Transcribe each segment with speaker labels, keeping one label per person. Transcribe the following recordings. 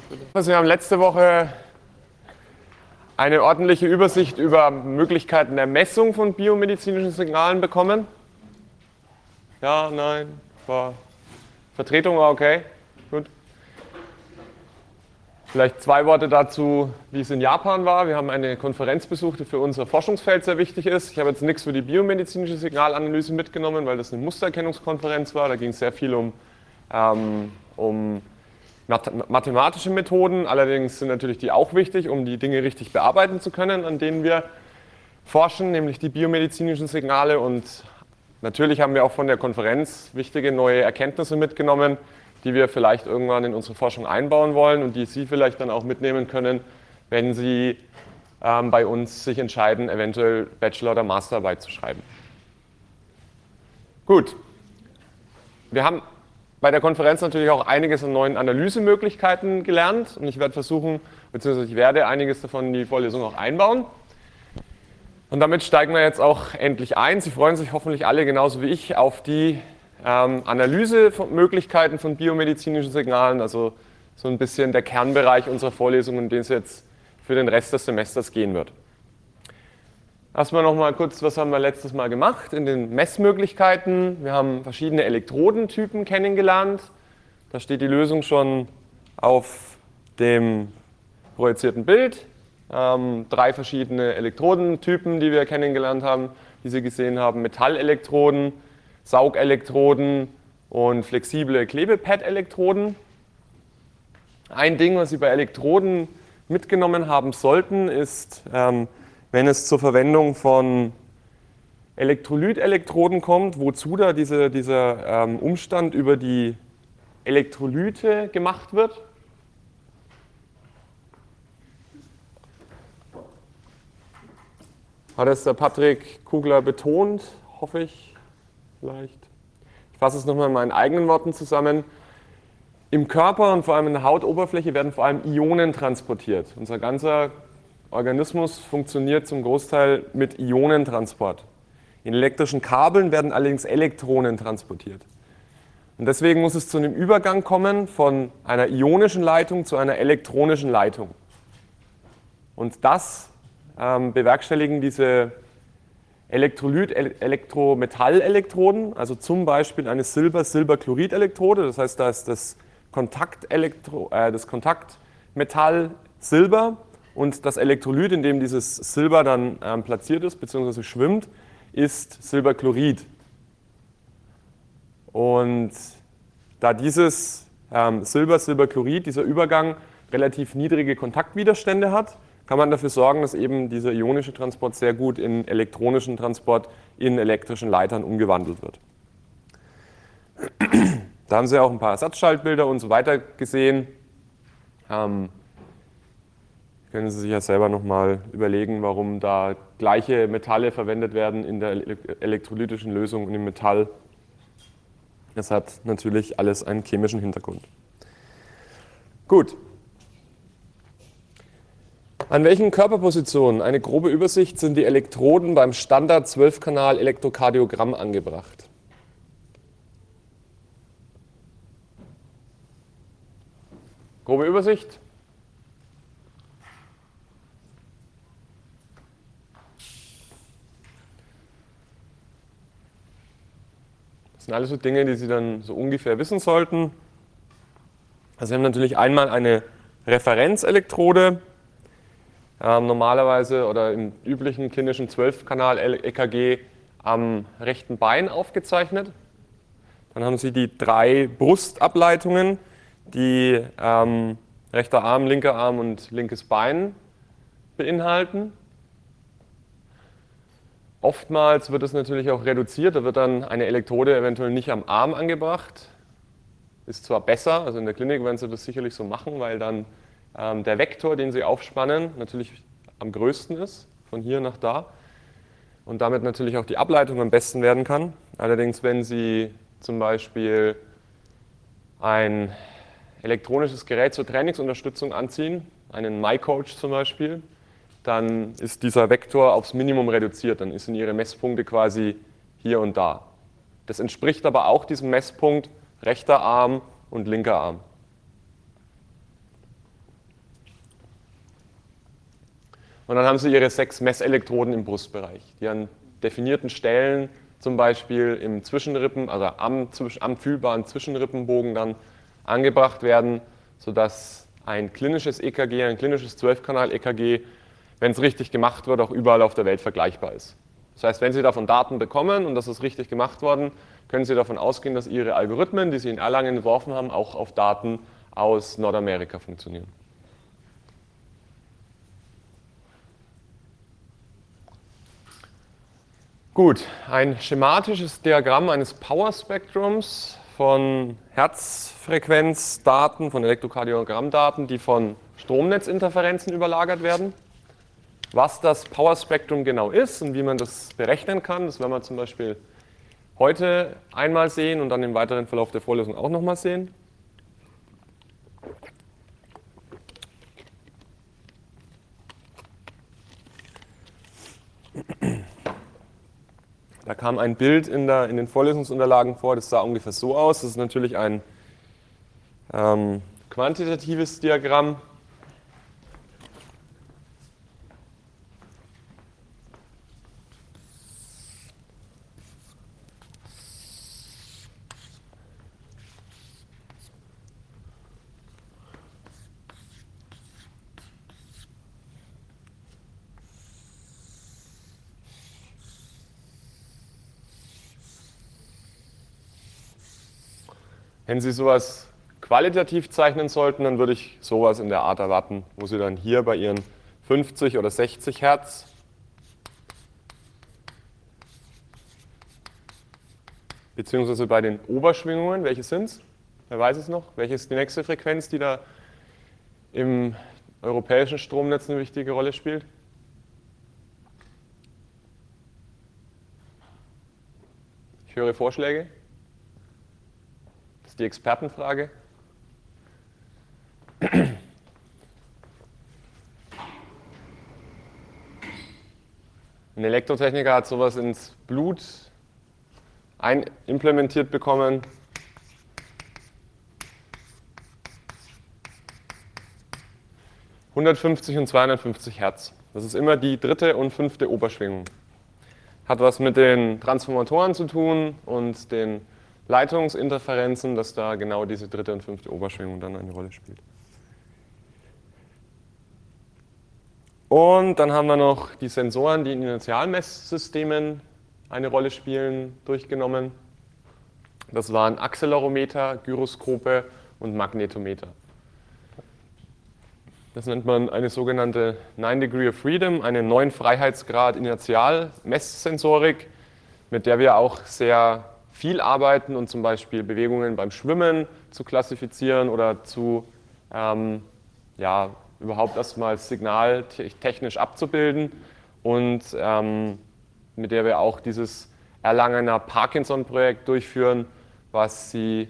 Speaker 1: Also wir haben letzte Woche eine ordentliche Übersicht über Möglichkeiten der Messung von biomedizinischen Signalen bekommen. Ja, nein, Vertretung war okay. Gut. Vielleicht 2 Worte dazu, wie es in Japan war. Wir haben eine Konferenz besucht, die für unser Forschungsfeld sehr wichtig ist. Ich habe jetzt nichts für die biomedizinische Signalanalyse mitgenommen, weil das eine Mustererkennungskonferenz war. Da ging es sehr viel um mathematische Methoden. Allerdings sind natürlich die auch wichtig, um die Dinge richtig bearbeiten zu können, an denen wir forschen, nämlich die biomedizinischen Signale. Und natürlich haben wir auch von der Konferenz wichtige neue Erkenntnisse mitgenommen, die wir vielleicht irgendwann in unsere Forschung einbauen wollen und die Sie vielleicht dann auch mitnehmen können, wenn Sie bei uns sich entscheiden, eventuell Bachelor- oder Masterarbeit zu schreiben. Gut. Wir haben bei der Konferenz natürlich auch einiges an neuen Analysemöglichkeiten gelernt und ich werde versuchen, beziehungsweise ich werde einiges davon in die Vorlesung auch einbauen. Und damit steigen wir jetzt auch endlich ein. Sie freuen sich hoffentlich alle genauso wie ich auf die Analysemöglichkeiten von biomedizinischen Signalen, also so ein bisschen der Kernbereich unserer Vorlesung, in den es jetzt für den Rest des Semesters gehen wird. Erstmal noch mal kurz, was haben wir letztes Mal gemacht in den Messmöglichkeiten. Wir haben verschiedene Elektrodentypen kennengelernt. Da steht die Lösung schon auf dem projizierten Bild. 3 verschiedene Elektrodentypen, die wir kennengelernt haben, die Sie gesehen haben. Metallelektroden, Saugelektroden und flexible Klebepad-Elektroden. Ein Ding, was Sie bei Elektroden mitgenommen haben sollten, ist, wenn es zur Verwendung von Elektrolytelektroden kommt, wozu da dieser Umstand über die Elektrolyte gemacht wird. Hat es der Patrick Kugler betont, hoffe ich vielleicht. Ich fasse es nochmal in meinen eigenen Worten zusammen. Im Körper und vor allem in der Hautoberfläche werden vor allem Ionen transportiert. Unser ganzer Organismus funktioniert zum Großteil mit Ionentransport. In elektrischen Kabeln werden allerdings Elektronen transportiert. Und deswegen muss es zu einem Übergang kommen von einer ionischen Leitung zu einer elektronischen Leitung. Und das bewerkstelligen diese Elektrometallelektroden, also zum Beispiel eine Silber-Silberchlorid-Elektrode, das heißt, da ist das Kontaktmetall Silber und das Elektrolyt, in dem dieses Silber dann platziert ist bzw. schwimmt, ist Silberchlorid. Und da dieses Silberchlorid, dieser Übergang relativ niedrige Kontaktwiderstände hat, kann man dafür sorgen, dass eben dieser ionische Transport sehr gut in elektronischen Transport in elektrischen Leitern umgewandelt wird. Da haben Sie auch ein paar Ersatzschaltbilder und so weiter gesehen. Können Sie sich ja selber nochmal überlegen, warum da gleiche Metalle verwendet werden in der elektrolytischen Lösung und im Metall. Das hat natürlich alles einen chemischen Hintergrund. Gut. An welchen Körperpositionen, eine grobe Übersicht, sind die Elektroden beim Standard-12-Kanal-Elektrokardiogramm angebracht? Grobe Übersicht. Das sind alles so Dinge, die Sie dann so ungefähr wissen sollten. Also Sie haben natürlich einmal eine Referenzelektrode, normalerweise oder im üblichen klinischen 12-Kanal-EKG am rechten Bein aufgezeichnet. Dann haben Sie die 3 Brustableitungen, die rechter Arm, linker Arm und linkes Bein beinhalten. Oftmals wird es natürlich auch reduziert, da wird dann eine Elektrode eventuell nicht am Arm angebracht. Ist zwar besser, also in der Klinik werden Sie das sicherlich so machen, weil dann der Vektor, den Sie aufspannen, natürlich am größten ist, von hier nach da. Und damit natürlich auch die Ableitung am besten werden kann. Allerdings, wenn Sie zum Beispiel ein elektronisches Gerät zur Trainingsunterstützung anziehen, einen MyCoach zum Beispiel, dann ist dieser Vektor aufs Minimum reduziert. Dann sind Ihre Messpunkte quasi hier und da. Das entspricht aber auch diesem Messpunkt rechter Arm und linker Arm. Und dann haben Sie Ihre 6 Messelektroden im Brustbereich, die an definierten Stellen, zum Beispiel im Zwischenrippen, also am fühlbaren Zwischenrippenbogen dann angebracht werden, sodass ein klinisches EKG, ein klinisches 12-Kanal-EKG, wenn es richtig gemacht wird, auch überall auf der Welt vergleichbar ist. Das heißt, wenn Sie davon Daten bekommen und das ist richtig gemacht worden, können Sie davon ausgehen, dass Ihre Algorithmen, die Sie in Erlangen entworfen haben, auch auf Daten aus Nordamerika funktionieren. Gut, ein schematisches Diagramm eines Power-Spektrums von Herzfrequenzdaten, von Elektrokardiogrammdaten, die von Stromnetzinterferenzen überlagert werden. Was das Power-Spektrum genau ist und wie man das berechnen kann, das werden wir zum Beispiel heute einmal sehen und dann im weiteren Verlauf der Vorlesung auch nochmal sehen. Da kam ein Bild in den Vorlesungsunterlagen vor, das sah ungefähr so aus. Das ist natürlich ein quantitatives Diagramm. Wenn Sie sowas qualitativ zeichnen sollten, dann würde ich sowas in der Art erwarten, wo Sie dann hier bei Ihren 50 oder 60 Hertz beziehungsweise bei den Oberschwingungen, welche sind es? Wer weiß es noch? Welche ist die nächste Frequenz, die da im europäischen Stromnetz eine wichtige Rolle spielt? Ich höre Vorschläge. Die Expertenfrage. Ein Elektrotechniker hat sowas ins Blut implementiert bekommen. (150 und 250 Hertz. Das ist immer die 3. und 5. Oberschwingung. Hat was mit den Transformatoren zu tun und den Leitungsinterferenzen, dass da genau diese 3. und 5. Oberschwingung dann eine Rolle spielt. Und dann haben wir noch die Sensoren, die in Inertialmesssystemen eine Rolle spielen, durchgenommen. Das waren Accelerometer, Gyroskope und Magnetometer. Das nennt man eine sogenannte 9 Degree of Freedom, eine 9 Freiheitsgrad Inertialmesssensorik, mit der wir auch sehr viel arbeiten und zum Beispiel Bewegungen beim Schwimmen zu klassifizieren oder zu überhaupt erstmal Signal technisch abzubilden und mit der wir auch dieses Erlangener Parkinson-Projekt durchführen, was Sie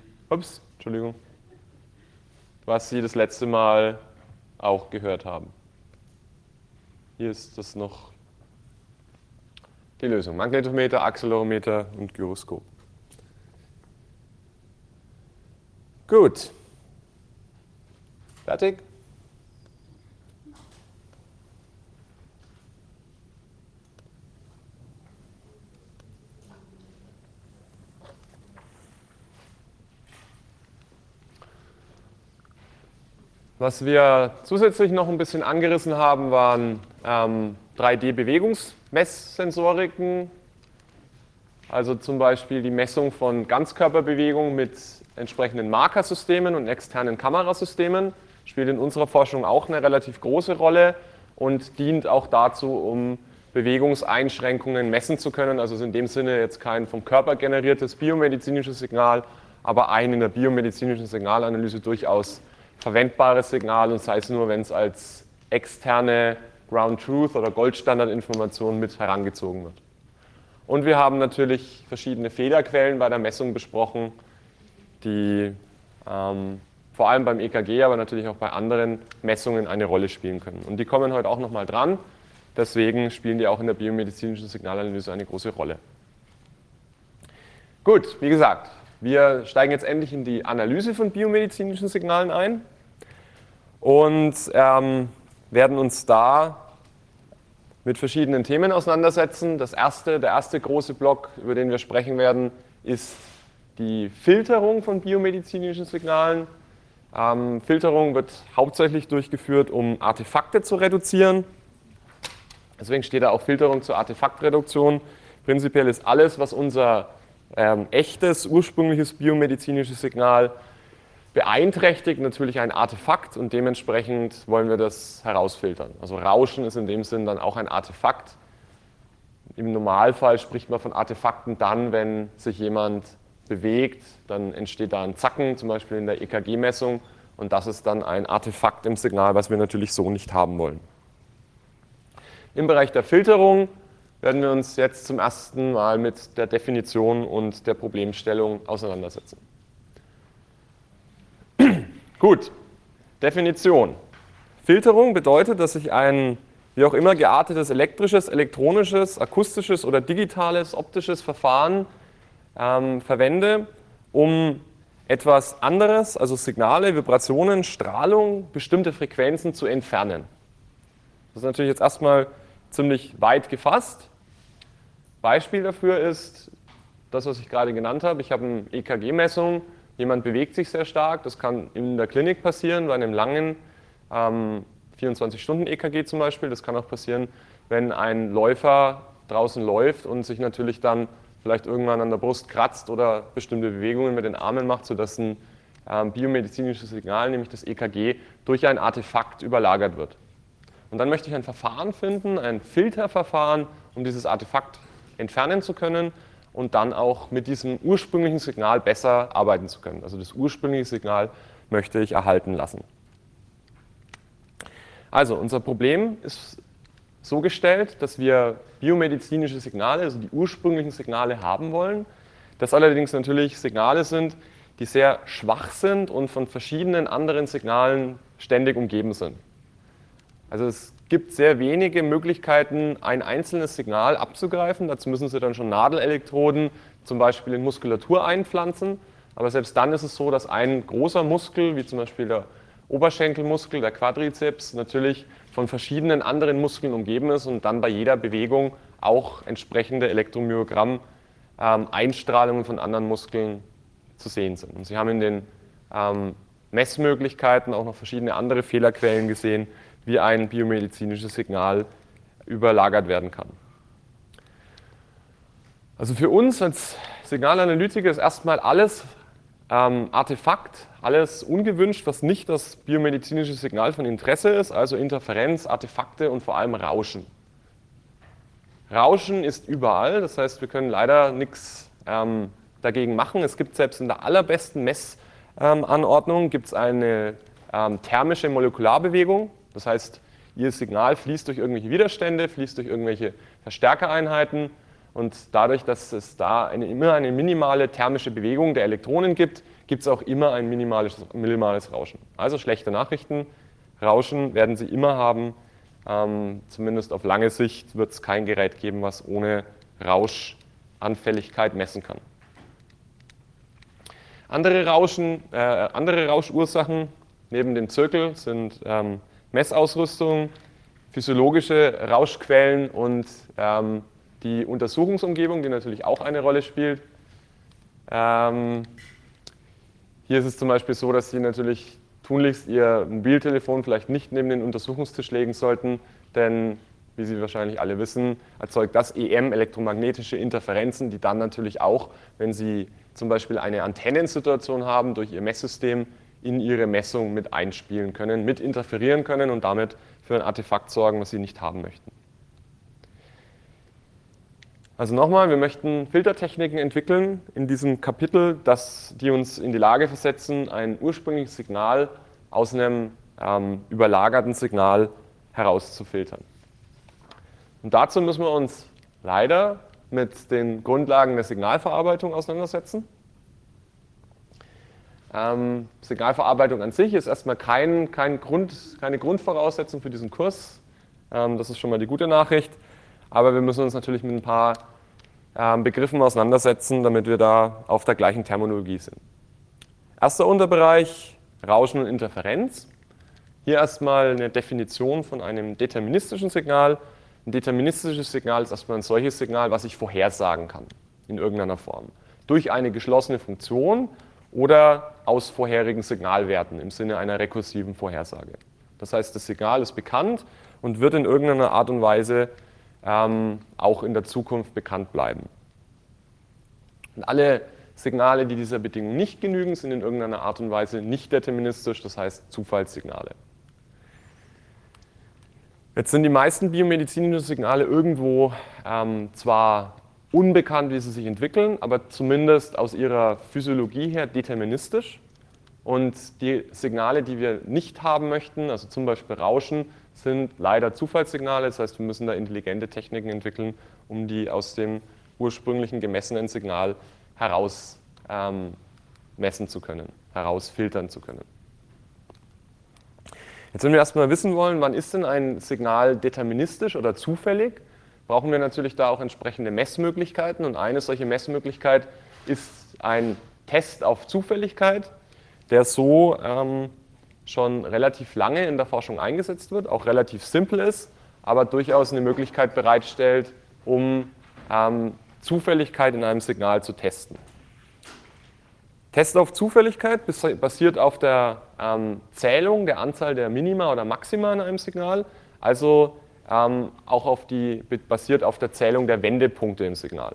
Speaker 1: das letzte Mal auch gehört haben. Hier ist das noch die Lösung. Magnetometer, Accelerometer und Gyroskop. Gut. Fertig? Was wir zusätzlich noch ein bisschen angerissen haben, waren 3D-Bewegungsmesssensoriken, also zum Beispiel die Messung von Ganzkörperbewegungen mit entsprechenden Markersystemen und externen Kamerasystemen. Spielt in unserer Forschung auch eine relativ große Rolle und dient auch dazu, um Bewegungseinschränkungen messen zu können. Also ist in dem Sinne jetzt kein vom Körper generiertes biomedizinisches Signal, aber ein in der biomedizinischen Signalanalyse durchaus verwendbares Signal, und sei es nur, wenn es als externe Ground Truth oder Goldstandardinformation mit herangezogen wird. Und wir haben natürlich verschiedene Fehlerquellen bei der Messung besprochen, die vor allem beim EKG, aber natürlich auch bei anderen Messungen eine Rolle spielen können. Und die kommen heute auch nochmal dran, deswegen spielen die auch in der biomedizinischen Signalanalyse eine große Rolle. Gut, wie gesagt, wir steigen jetzt endlich in die Analyse von biomedizinischen Signalen ein und werden uns da mit verschiedenen Themen auseinandersetzen. Der erste große Block, über den wir sprechen werden, ist die Filterung von biomedizinischen Signalen. Filterung wird hauptsächlich durchgeführt, um Artefakte zu reduzieren. Deswegen steht da auch Filterung zur Artefaktreduktion. Prinzipiell ist alles, was unser echtes, ursprüngliches biomedizinisches Signal beeinträchtigt, natürlich ein Artefakt und dementsprechend wollen wir das herausfiltern. Also Rauschen ist in dem Sinn dann auch ein Artefakt. Im Normalfall spricht man von Artefakten dann, wenn sich jemand bewegt, dann entsteht da ein Zacken, zum Beispiel in der EKG-Messung und das ist dann ein Artefakt im Signal, was wir natürlich so nicht haben wollen. Im Bereich der Filterung werden wir uns jetzt zum ersten Mal mit der Definition und der Problemstellung auseinandersetzen. Gut, Definition. Filterung bedeutet, dass ich ein wie auch immer geartetes elektrisches, elektronisches, akustisches oder digitales, optisches Verfahren verwende, um etwas anderes, also Signale, Vibrationen, Strahlung, bestimmte Frequenzen zu entfernen. Das ist natürlich jetzt erstmal ziemlich weit gefasst. Beispiel dafür ist das, was ich gerade genannt habe. Ich habe eine EKG-Messung, jemand bewegt sich sehr stark, das kann in der Klinik passieren, bei einem langen 24-Stunden-EKG zum Beispiel. Das kann auch passieren, wenn ein Läufer draußen läuft und sich natürlich dann vielleicht irgendwann an der Brust kratzt oder bestimmte Bewegungen mit den Armen macht, sodass ein biomedizinisches Signal, nämlich das EKG, durch ein Artefakt überlagert wird. Und dann möchte ich ein Verfahren finden, ein Filterverfahren, um dieses Artefakt entfernen zu können und dann auch mit diesem ursprünglichen Signal besser arbeiten zu können. Also das ursprüngliche Signal möchte ich erhalten lassen. Also unser Problem ist so gestellt, dass wir biomedizinische Signale, also die ursprünglichen Signale haben wollen. Das allerdings natürlich Signale sind, die sehr schwach sind und von verschiedenen anderen Signalen ständig umgeben sind. Also es gibt sehr wenige Möglichkeiten, ein einzelnes Signal abzugreifen. Dazu müssen Sie dann schon Nadelelektroden zum Beispiel in Muskulatur einpflanzen. Aber selbst dann ist es so, dass ein großer Muskel, wie zum Beispiel der Oberschenkelmuskel, der Quadrizeps, natürlich von verschiedenen anderen Muskeln umgeben ist und dann bei jeder Bewegung auch entsprechende Elektromyogramm-Einstrahlungen von anderen Muskeln zu sehen sind. Und Sie haben in den Messmöglichkeiten auch noch verschiedene andere Fehlerquellen gesehen, wie ein biomedizinisches Signal überlagert werden kann. Also für uns als Signalanalytiker ist erstmal alles Artefakt, alles ungewünscht, was nicht das biomedizinische Signal von Interesse ist, also Interferenz, Artefakte und vor allem Rauschen. Rauschen ist überall, das heißt, wir können leider nichts dagegen machen. Es gibt selbst in der allerbesten Messanordnung gibt es eine thermische Molekularbewegung. Das heißt, Ihr Signal fließt durch irgendwelche Widerstände, fließt durch irgendwelche Verstärkereinheiten und dadurch, dass es da immer eine minimale thermische Bewegung der Elektronen gibt, gibt es auch immer ein minimales Rauschen. Also schlechte Nachrichten, Rauschen werden Sie immer haben. Zumindest auf lange Sicht wird es kein Gerät geben, was ohne Rauschanfälligkeit messen kann. Andere Rauschursachen neben dem Zirkel sind Messausrüstung, physiologische Rauschquellen und die Untersuchungsumgebung, die natürlich auch eine Rolle spielt. Hier ist es zum Beispiel so, dass Sie natürlich tunlichst Ihr Mobiltelefon vielleicht nicht neben den Untersuchungstisch legen sollten, denn, wie Sie wahrscheinlich alle wissen, erzeugt das EM, elektromagnetische Interferenzen, die dann natürlich auch, wenn Sie zum Beispiel eine Antennensituation haben, durch Ihr Messsystem in Ihre Messung mit einspielen können, mit interferieren können und damit für ein Artefakt sorgen, was Sie nicht haben möchten. Also nochmal, wir möchten Filtertechniken entwickeln in diesem Kapitel, die uns in die Lage versetzen, ein ursprüngliches Signal aus einem überlagerten Signal herauszufiltern. Und dazu müssen wir uns leider mit den Grundlagen der Signalverarbeitung auseinandersetzen. Signalverarbeitung an sich ist erstmal keine Grundvoraussetzung für diesen Kurs. Das ist schon mal die gute Nachricht. Aber wir müssen uns natürlich mit ein paar Begriffen auseinandersetzen, damit wir da auf der gleichen Terminologie sind. Erster Unterbereich, Rauschen und Interferenz. Hier erstmal eine Definition von einem deterministischen Signal. Ein deterministisches Signal ist erstmal ein solches Signal, was ich vorhersagen kann, in irgendeiner Form. Durch eine geschlossene Funktion oder aus vorherigen Signalwerten im Sinne einer rekursiven Vorhersage. Das heißt, das Signal ist bekannt und wird in irgendeiner Art und Weise auch in der Zukunft bekannt bleiben. Und alle Signale, die dieser Bedingung nicht genügen, sind in irgendeiner Art und Weise nicht deterministisch, das heißt Zufallssignale. Jetzt sind die meisten biomedizinischen Signale irgendwo zwar unbekannt, wie sie sich entwickeln, aber zumindest aus ihrer Physiologie her deterministisch. Und die Signale, die wir nicht haben möchten, also zum Beispiel Rauschen, sind leider Zufallssignale. Das heißt, wir müssen da intelligente Techniken entwickeln, um die aus dem ursprünglichen gemessenen Signal heraus messen zu können, herausfiltern zu können. Jetzt, wenn wir erstmal wissen wollen, wann ist denn ein Signal deterministisch oder zufällig, brauchen wir natürlich da auch entsprechende Messmöglichkeiten. Und eine solche Messmöglichkeit ist ein Test auf Zufälligkeit, der so schon relativ lange in der Forschung eingesetzt wird, auch relativ simpel ist, aber durchaus eine Möglichkeit bereitstellt, um Zufälligkeit in einem Signal zu testen. Test auf Zufälligkeit basiert auf der Zählung der Anzahl der Minima oder Maxima in einem Signal, also auch basiert auf der Zählung der Wendepunkte im Signal.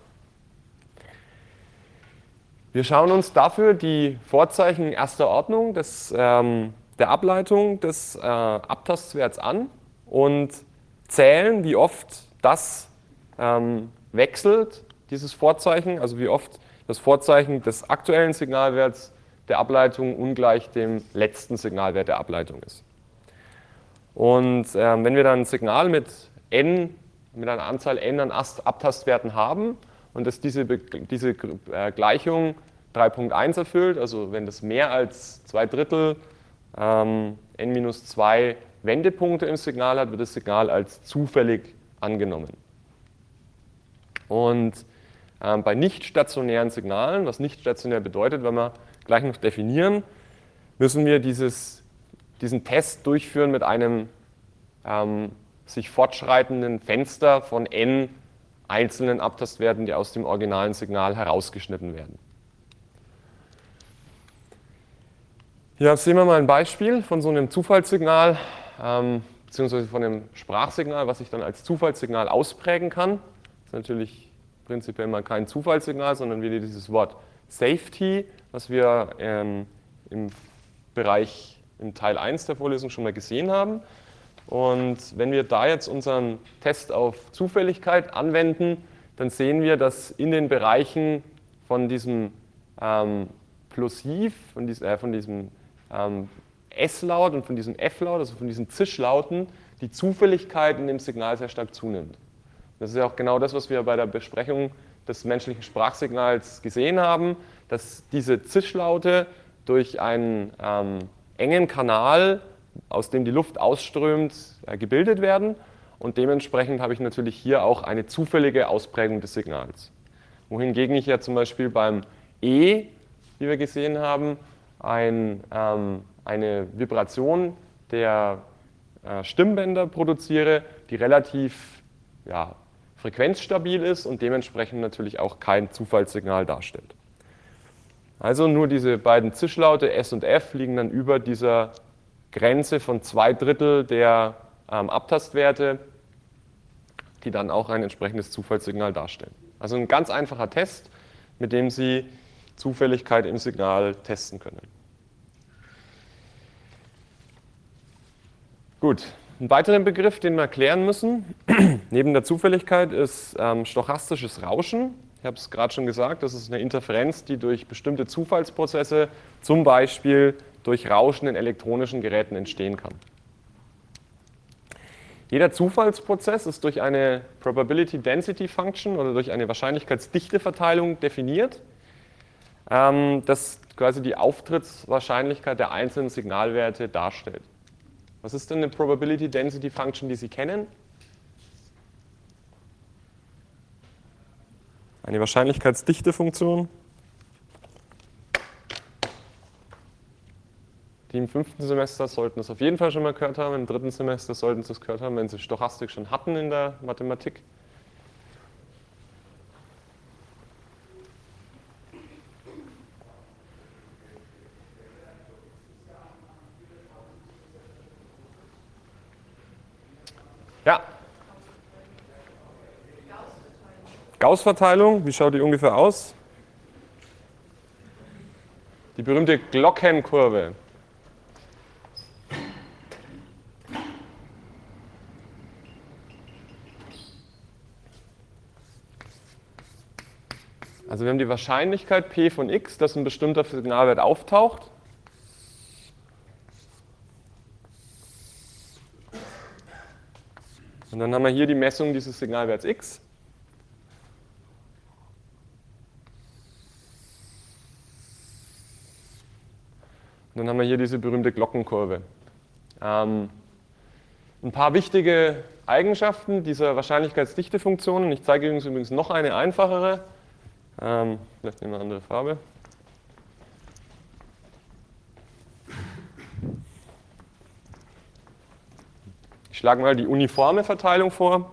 Speaker 1: Wir schauen uns dafür die Vorzeichen erster Ordnung der Ableitung des Abtastwerts an und zählen, wie oft das wechselt, dieses Vorzeichen, also wie oft das Vorzeichen des aktuellen Signalwerts der Ableitung ungleich dem letzten Signalwert der Ableitung ist. Und wenn wir dann ein Signal mit einer Anzahl n an Abtastwerten haben und dass diese Gleichung 3.1 erfüllt, also wenn das mehr als 2/3 n-2 Wendepunkte im Signal hat, wird das Signal als zufällig angenommen. Und bei nicht stationären Signalen, was nicht stationär bedeutet, wenn wir gleich noch definieren, müssen wir diesen Test durchführen mit einem sich fortschreitenden Fenster von n einzelnen Abtastwerten, die aus dem originalen Signal herausgeschnitten werden. Hier sehen wir mal ein Beispiel von so einem Zufallssignal, beziehungsweise von einem Sprachsignal, was ich dann als Zufallssignal ausprägen kann. Das ist natürlich prinzipiell mal kein Zufallssignal, sondern wieder dieses Wort Safety, was wir im Teil 1 der Vorlesung schon mal gesehen haben. Und wenn wir da jetzt unseren Test auf Zufälligkeit anwenden, dann sehen wir, dass in den Bereichen von diesem Plosiv, von diesem S-Laut und von diesem F-Laut, also von diesen Zischlauten, die Zufälligkeit in dem Signal sehr stark zunimmt. Das ist ja auch genau das, was wir bei der Besprechung des menschlichen Sprachsignals gesehen haben, dass diese Zischlaute durch einen engen Kanal, aus dem die Luft ausströmt, gebildet werden. Und dementsprechend habe ich natürlich hier auch eine zufällige Ausprägung des Signals. Wohingegen ich ja zum Beispiel beim E, wie wir gesehen haben, eine Vibration der Stimmbänder produziere, die relativ frequenzstabil ist und dementsprechend natürlich auch kein Zufallssignal darstellt. Also nur diese beiden Zischlaute S und F liegen dann über dieser Grenze von 2/3 der Abtastwerte, die dann auch ein entsprechendes Zufallssignal darstellen. Also ein ganz einfacher Test, mit dem Sie Zufälligkeit im Signal testen können. Gut, einen weiteren Begriff, den wir erklären müssen, neben der Zufälligkeit, ist stochastisches Rauschen. Ich habe es gerade schon gesagt, das ist eine Interferenz, die durch bestimmte Zufallsprozesse, zum Beispiel durch Rauschen in elektronischen Geräten, entstehen kann. Jeder Zufallsprozess ist durch eine Probability Density Function oder durch eine Wahrscheinlichkeitsdichteverteilung definiert, das quasi die Auftrittswahrscheinlichkeit der einzelnen Signalwerte darstellt. Was ist denn eine Probability Density Function, die Sie kennen? Eine Wahrscheinlichkeitsdichtefunktion, Die im 5. Semester sollten es auf jeden Fall schon mal gehört haben, im 3. Semester sollten sie es gehört haben, wenn sie Stochastik schon hatten in der Mathematik. Ja. Gauß-Verteilung, wie schaut die ungefähr aus? Die berühmte Glockenkurve. Also wir haben die Wahrscheinlichkeit P von x, dass ein bestimmter Signalwert auftaucht. Und dann haben wir hier die Messung dieses Signalwerts x. Und dann haben wir hier diese berühmte Glockenkurve. Ein paar wichtige Eigenschaften dieser Wahrscheinlichkeitsdichtefunktionen. Ich zeige Ihnen übrigens noch eine einfachere. Vielleicht nehmen wir eine andere Farbe. Ich schlage mal die uniforme Verteilung vor.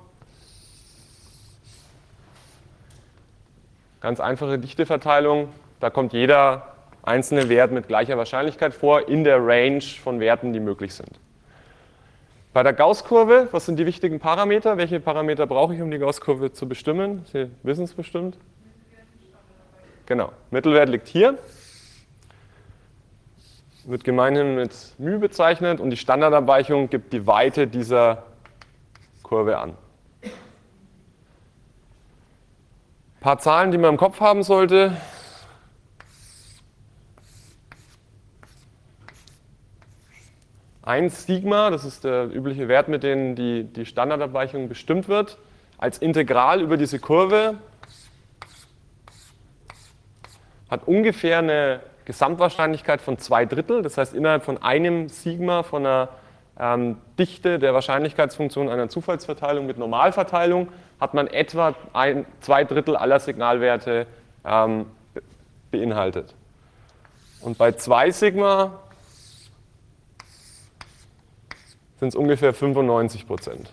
Speaker 1: Ganz einfache Dichteverteilung. Da kommt jeder einzelne Wert mit gleicher Wahrscheinlichkeit vor, in der Range von Werten, die möglich sind. Bei der Gaußkurve, was sind die wichtigen Parameter? Welche Parameter brauche ich, um die Gaußkurve zu bestimmen? Sie wissen es bestimmt. Genau, Mittelwert liegt hier. Wird gemeinhin mit μ bezeichnet und die Standardabweichung gibt die Weite dieser Kurve an. Ein paar Zahlen, die man im Kopf haben sollte. Eins Sigma, das ist der übliche Wert, mit dem die Standardabweichung bestimmt wird, als Integral über diese Kurve hat ungefähr eine Gesamtwahrscheinlichkeit von 2/3. Das heißt, innerhalb von einem Sigma von einer Dichte der Wahrscheinlichkeitsfunktion einer Zufallsverteilung mit Normalverteilung hat man etwa 2/3 aller Signalwerte beinhaltet. Und bei 2 Sigma sind es ungefähr 95%.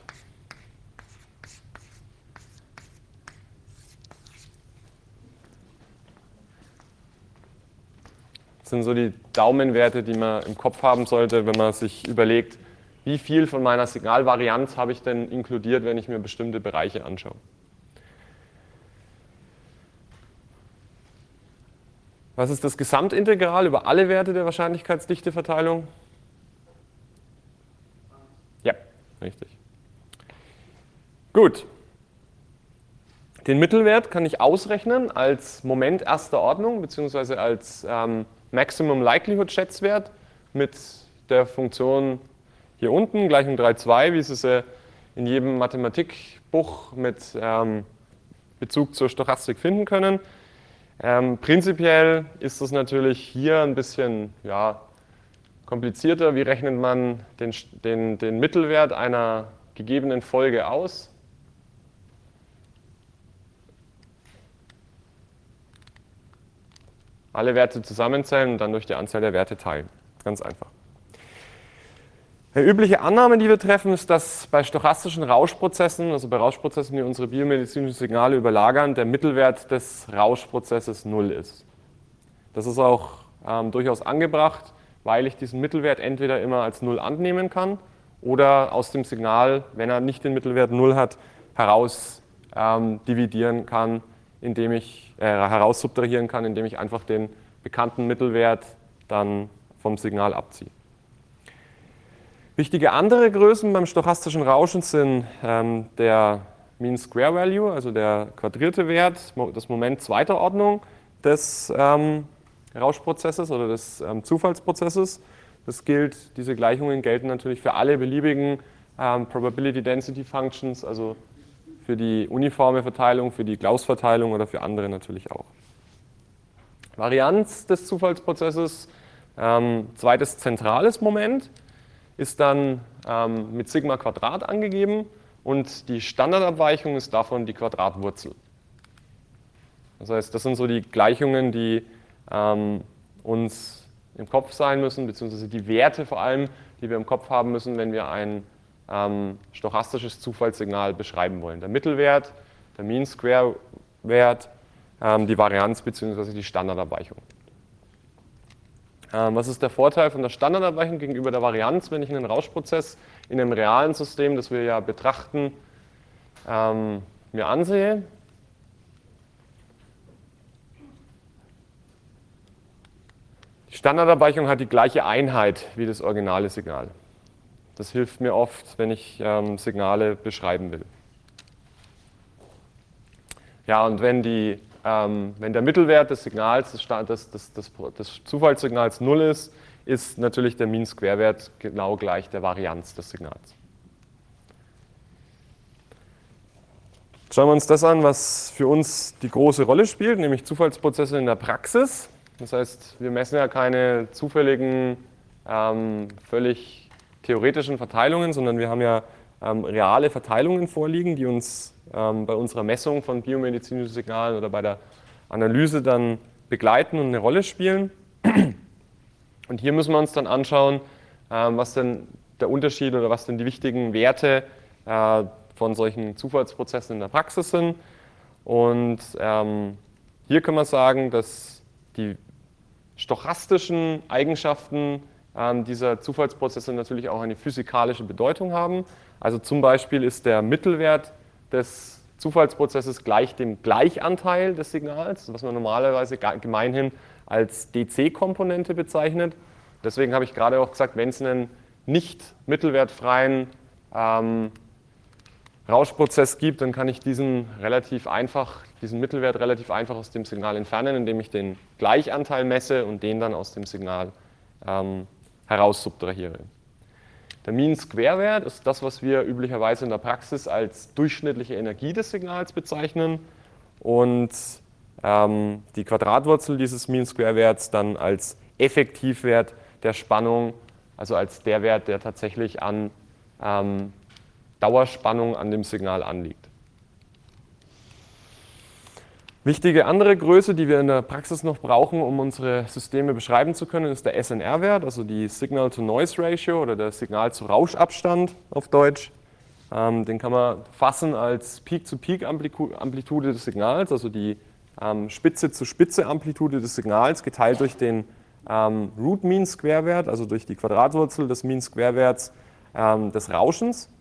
Speaker 1: Das sind so die Daumenwerte, die man im Kopf haben sollte, wenn man sich überlegt, wie viel von meiner Signalvarianz habe ich denn inkludiert, wenn ich mir bestimmte Bereiche anschaue. Was ist das Gesamtintegral über alle Werte der Wahrscheinlichkeitsdichteverteilung? Ja, richtig. Gut. Den Mittelwert kann ich ausrechnen als Moment erster Ordnung bzw. als Maximum Likelihood Schätzwert mit der Funktion hier unten, Gleichung 3,2, wie Sie sie in jedem Mathematikbuch mit Bezug zur Stochastik finden können. Prinzipiell ist das natürlich hier ein bisschen komplizierter. Wie rechnet man den Mittelwert einer gegebenen Folge aus? Alle Werte zusammenzählen und dann durch die Anzahl der Werte teilen. Ganz einfach. Eine übliche Annahme, die wir treffen, ist, dass bei stochastischen Rauschprozessen, also bei Rauschprozessen, die unsere biomedizinischen Signale überlagern, der Mittelwert des Rauschprozesses 0 ist. Das ist auch durchaus angebracht, weil ich diesen Mittelwert entweder immer als 0 annehmen kann oder aus dem Signal, wenn er nicht den Mittelwert 0 hat, heraus dividieren kann, indem ich heraussubtrahieren kann, indem ich einfach den bekannten Mittelwert dann vom Signal abziehe. Wichtige andere Größen beim stochastischen Rauschen sind der Mean Square Value, also der quadrierte Wert, das Moment zweiter Ordnung des Rauschprozesses oder des Zufallsprozesses. Das gilt, diese Gleichungen gelten natürlich für alle beliebigen Probability Density Functions, also für die uniforme Verteilung, für die Gauß-Verteilung oder für andere natürlich auch. Varianz des Zufallsprozesses, zweites zentrales Moment, ist dann mit Sigma Quadrat angegeben und die Standardabweichung ist davon die Quadratwurzel. Das heißt, das sind so die Gleichungen, die uns im Kopf sein müssen, beziehungsweise die Werte vor allem, die wir im Kopf haben müssen, wenn wir ein stochastisches Zufallssignal beschreiben wollen. Der Mittelwert, der Mean Square Wert, die Varianz bzw. die Standardabweichung. Was ist der Vorteil von der Standardabweichung gegenüber der Varianz, wenn ich einen Rauschprozess in einem realen System, das wir ja betrachten, mir ansehe? Die Standardabweichung hat die gleiche Einheit wie das originale Signal. Das hilft mir oft, wenn ich Signale beschreiben will. Ja, und wenn der Mittelwert des Signals, des Zufallssignals 0 ist, ist natürlich der Mean Square Wert genau gleich der Varianz des Signals. Schauen wir uns das an, was für uns die große Rolle spielt, nämlich Zufallsprozesse in der Praxis. Das heißt, wir messen ja keine zufälligen, völlig theoretischen Verteilungen, sondern wir haben ja reale Verteilungen vorliegen, die uns bei unserer Messung von biomedizinischen Signalen oder bei der Analyse dann begleiten und eine Rolle spielen. Und hier müssen wir uns dann anschauen, was denn der Unterschied oder was denn die wichtigen Werte von solchen Zufallsprozessen in der Praxis sind. Und hier kann man sagen, dass die stochastischen Eigenschaften dieser Zufallsprozesse natürlich auch eine physikalische Bedeutung haben. Also zum Beispiel ist der Mittelwert des Zufallsprozesses gleich dem Gleichanteil des Signals, was man normalerweise gemeinhin als DC-Komponente bezeichnet. Deswegen habe ich gerade auch gesagt, wenn es einen nicht mittelwertfreien Rauschprozess gibt, dann kann ich diesen Mittelwert relativ einfach aus dem Signal entfernen, indem ich den Gleichanteil messe und den dann aus dem Signal heraussubtrahiere. Der Mean Square Wert ist das, was wir üblicherweise in der Praxis als durchschnittliche Energie des Signals bezeichnen und die Quadratwurzel dieses Mean Square Werts dann als Effektivwert der Spannung, also als der Wert, der tatsächlich an Dauerspannung an dem Signal anliegt. Wichtige andere Größe, die wir in der Praxis noch brauchen, um unsere Systeme beschreiben zu können, ist der SNR-Wert, also die Signal-to-Noise-Ratio oder der Signal-zu-Rauschabstand auf Deutsch. Den kann man fassen als Peak-zu-Peak-Amplitude des Signals, also die Spitze-zu-Spitze-Amplitude des Signals geteilt durch den Root-Mean-Square-Wert, also durch die Quadratwurzel des Mean-Square-Werts des Rauschens.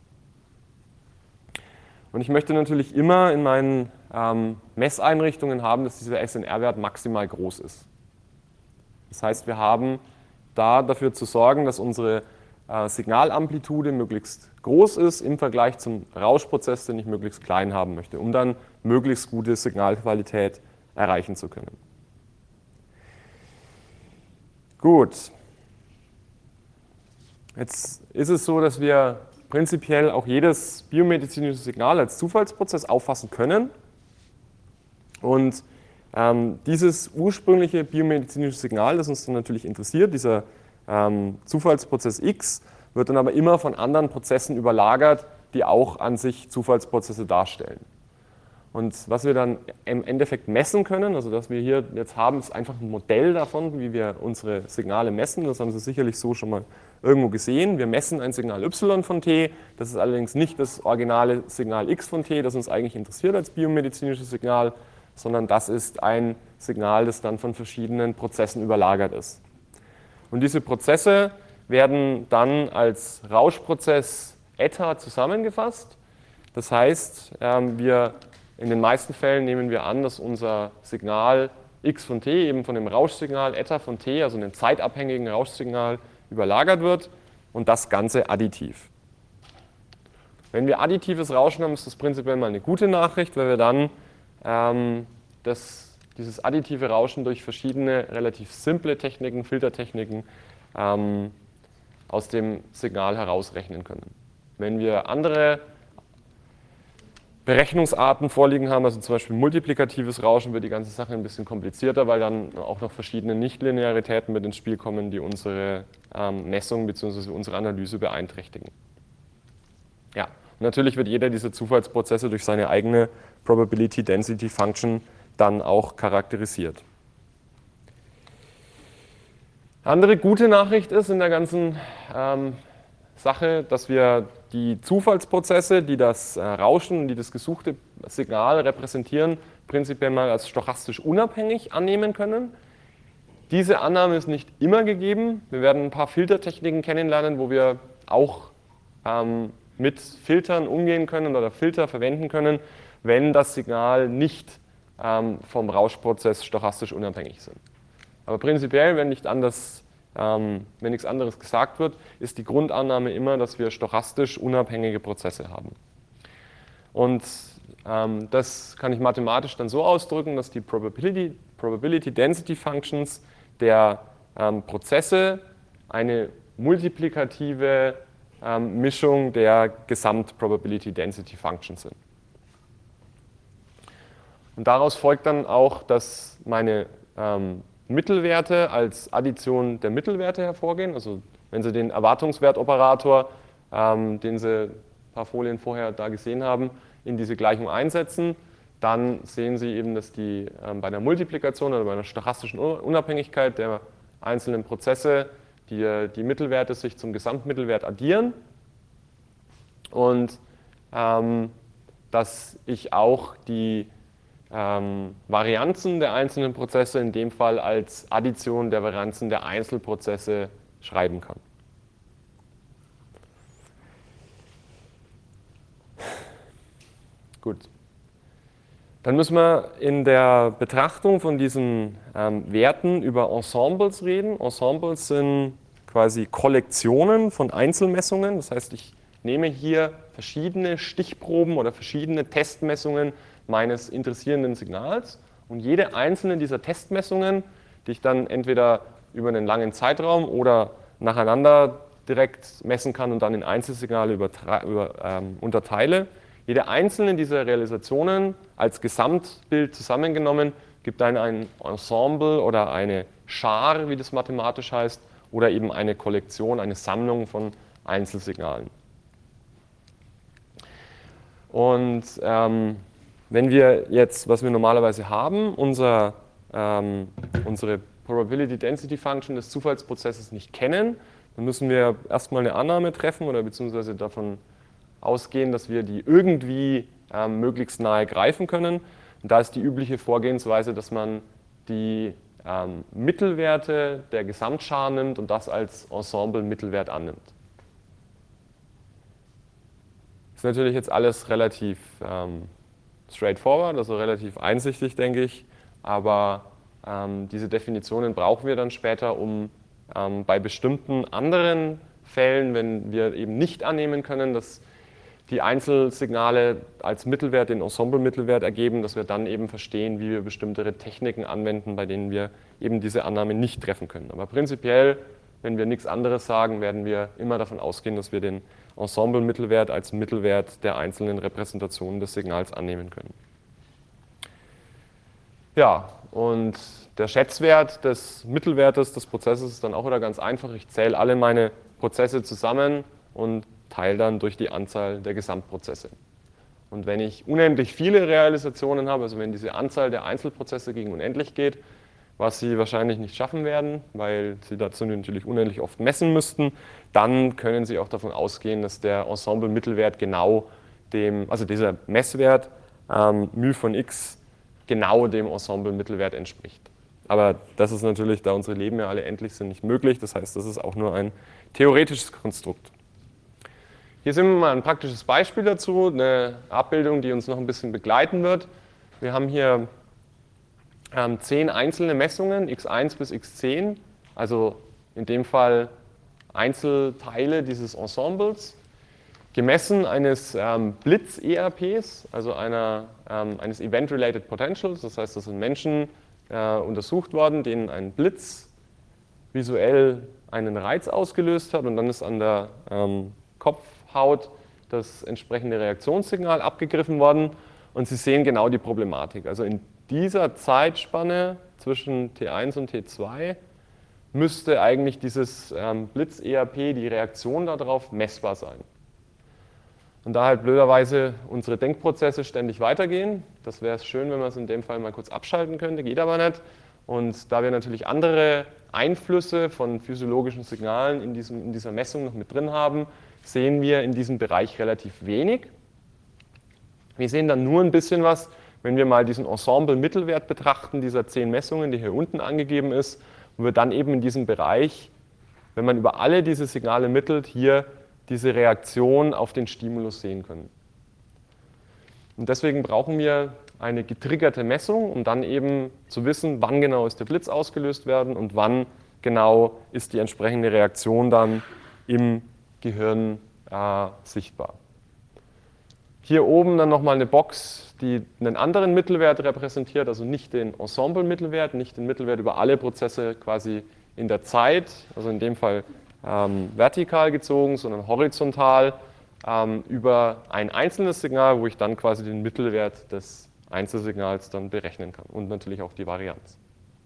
Speaker 1: Und ich möchte natürlich immer in meinen Messeinrichtungen haben, dass dieser SNR-Wert maximal groß ist. Das heißt, wir haben da dafür zu sorgen, dass unsere Signalamplitude möglichst groß ist im Vergleich zum Rauschprozess, den ich möglichst klein haben möchte, um dann möglichst gute Signalqualität erreichen zu können. Gut. Jetzt ist es so, dass wir prinzipiell auch jedes biomedizinische Signal als Zufallsprozess auffassen können. Und dieses ursprüngliche biomedizinische Signal, das uns dann natürlich interessiert, dieser Zufallsprozess X, wird dann aber immer von anderen Prozessen überlagert, die auch an sich Zufallsprozesse darstellen. Und was wir dann im Endeffekt messen können, also das wir hier jetzt haben, ist einfach ein Modell davon, wie wir unsere Signale messen. Das haben Sie sicherlich so schon mal irgendwo gesehen. Wir messen ein Signal y von t, das ist allerdings nicht das originale Signal x von t, das uns eigentlich interessiert als biomedizinisches Signal, sondern das ist ein Signal, das dann von verschiedenen Prozessen überlagert ist. Und diese Prozesse werden dann als Rauschprozess eta zusammengefasst. Das heißt, in den meisten Fällen nehmen wir an, dass unser Signal x von t eben von dem Rauschsignal eta von t, also einem zeitabhängigen Rauschsignal, überlagert wird und das Ganze additiv. Wenn wir additives Rauschen haben, ist das prinzipiell mal eine gute Nachricht, weil wir dann dieses additive Rauschen durch verschiedene relativ simple Techniken, Filtertechniken aus dem Signal herausrechnen können. Wenn wir andere Berechnungsarten vorliegen haben, also zum Beispiel multiplikatives Rauschen, wird die ganze Sache ein bisschen komplizierter, weil dann auch noch verschiedene Nichtlinearitäten mit ins Spiel kommen, die unsere Messung bzw. unsere Analyse beeinträchtigen. Ja, und natürlich wird jeder dieser Zufallsprozesse durch seine eigene Probability Density Function dann auch charakterisiert. Andere gute Nachricht ist in der ganzen Sache, dass wir die Zufallsprozesse, die das Rauschen, die das gesuchte Signal repräsentieren, prinzipiell mal als stochastisch unabhängig annehmen können. Diese Annahme ist nicht immer gegeben. Wir werden ein paar Filtertechniken kennenlernen, wo wir auch mit Filtern umgehen können oder Filter verwenden können, wenn das Signal nicht vom Rauschprozess stochastisch unabhängig sind. Aber prinzipiell, wenn nichts anderes gesagt wird, ist die Grundannahme immer, dass wir stochastisch unabhängige Prozesse haben. Und das kann ich mathematisch dann so ausdrücken, dass die Probability Density Functions der Prozesse eine multiplikative Mischung der Gesamt-Probability Density Functions sind. Und daraus folgt dann auch, dass meine Mittelwerte als Addition der Mittelwerte hervorgehen. Also wenn Sie den Erwartungswertoperator, den Sie ein paar Folien vorher da gesehen haben, in diese Gleichung einsetzen, dann sehen Sie eben, dass die bei einer Multiplikation oder bei einer stochastischen Unabhängigkeit der einzelnen Prozesse die Mittelwerte sich zum Gesamtmittelwert addieren und dass ich auch die Varianzen der einzelnen Prozesse in dem Fall als Addition der Varianzen der Einzelprozesse schreiben kann. Gut. Dann müssen wir in der Betrachtung von diesen Werten über Ensembles reden. Ensembles sind quasi Kollektionen von Einzelmessungen. Das heißt, ich nehme hier verschiedene Stichproben oder verschiedene Testmessungen meines interessierenden Signals. Und jede einzelne dieser Testmessungen, die ich dann entweder über einen langen Zeitraum oder nacheinander direkt messen kann und dann in Einzelsignale unterteile, jede einzelne dieser Realisationen als Gesamtbild zusammengenommen gibt dann ein Ensemble oder eine Schar, wie das mathematisch heißt, oder eben eine Kollektion, eine Sammlung von Einzelsignalen. Und wenn wir jetzt, was wir normalerweise haben, unsere Probability Density Function des Zufallsprozesses nicht kennen, dann müssen wir erstmal eine Annahme treffen oder beziehungsweise davon ausgehen, dass wir die irgendwie möglichst nahe greifen können. Und da ist die übliche Vorgehensweise, dass man die Mittelwerte der Gesamtschar nimmt und das als Ensemble-Mittelwert annimmt. Das ist natürlich jetzt alles relativ straightforward, also relativ einsichtig, denke ich, aber diese Definitionen brauchen wir dann später, um bei bestimmten anderen Fällen, wenn wir eben nicht annehmen können, dass die Einzelsignale als Mittelwert den Ensemble-Mittelwert ergeben, dass wir dann eben verstehen, wie wir bestimmte Techniken anwenden, bei denen wir eben diese Annahme nicht treffen können. Aber prinzipiell, wenn wir nichts anderes sagen, werden wir immer davon ausgehen, dass wir den Ensemble-Mittelwert als Mittelwert der einzelnen Repräsentationen des Signals annehmen können. Ja, und der Schätzwert des Mittelwertes des Prozesses ist dann auch wieder ganz einfach. Ich zähle alle meine Prozesse zusammen und teile dann durch die Anzahl der Gesamtprozesse. Und wenn ich unendlich viele Realisationen habe, also wenn diese Anzahl der Einzelprozesse gegen unendlich geht, was Sie wahrscheinlich nicht schaffen werden, weil Sie dazu natürlich unendlich oft messen müssten, dann können Sie auch davon ausgehen, dass der Ensemble-Mittelwert genau also dieser Messwert μ von x genau dem Ensemble-Mittelwert entspricht. Aber das ist natürlich, da unsere Leben ja alle endlich sind, nicht möglich. Das heißt, das ist auch nur ein theoretisches Konstrukt. Hier sehen wir mal ein praktisches Beispiel dazu, eine Abbildung, die uns noch ein bisschen begleiten wird. Wir haben hier 10 einzelne Messungen, x1 bis x10, also in dem Fall Einzelteile dieses Ensembles, gemessen eines Blitz-ERPs, also eines Event-Related Potentials, das heißt, das sind Menschen untersucht worden, denen ein Blitz visuell einen Reiz ausgelöst hat und dann ist an der Kopfhaut das entsprechende Reaktionssignal abgegriffen worden und Sie sehen genau die Problematik. Also in dieser Zeitspanne zwischen T1 und T2 müsste eigentlich dieses Blitz-ERP, die Reaktion darauf, messbar sein. Und da halt blöderweise unsere Denkprozesse ständig weitergehen, das wäre es schön, wenn man es in dem Fall mal kurz abschalten könnte, geht aber nicht. Und da wir natürlich andere Einflüsse von physiologischen Signalen in dieser Messung noch mit drin haben, sehen wir in diesem Bereich relativ wenig. Wir sehen dann nur ein bisschen was, wenn wir mal diesen Ensemble-Mittelwert betrachten, dieser 10 Messungen, die hier unten angegeben ist, wo wir dann eben in diesem Bereich, wenn man über alle diese Signale mittelt, hier diese Reaktion auf den Stimulus sehen können. Und deswegen brauchen wir eine getriggerte Messung, um dann eben zu wissen, wann genau ist der Blitz ausgelöst werden und wann genau ist die entsprechende Reaktion dann im Gehirn sichtbar. Hier oben dann nochmal eine Box, die einen anderen Mittelwert repräsentiert, also nicht den Ensemble-Mittelwert, nicht den Mittelwert über alle Prozesse quasi in der Zeit, also in dem Fall vertikal gezogen, sondern horizontal über ein einzelnes Signal, wo ich dann quasi den Mittelwert des Einzelsignals dann berechnen kann und natürlich auch die Varianz.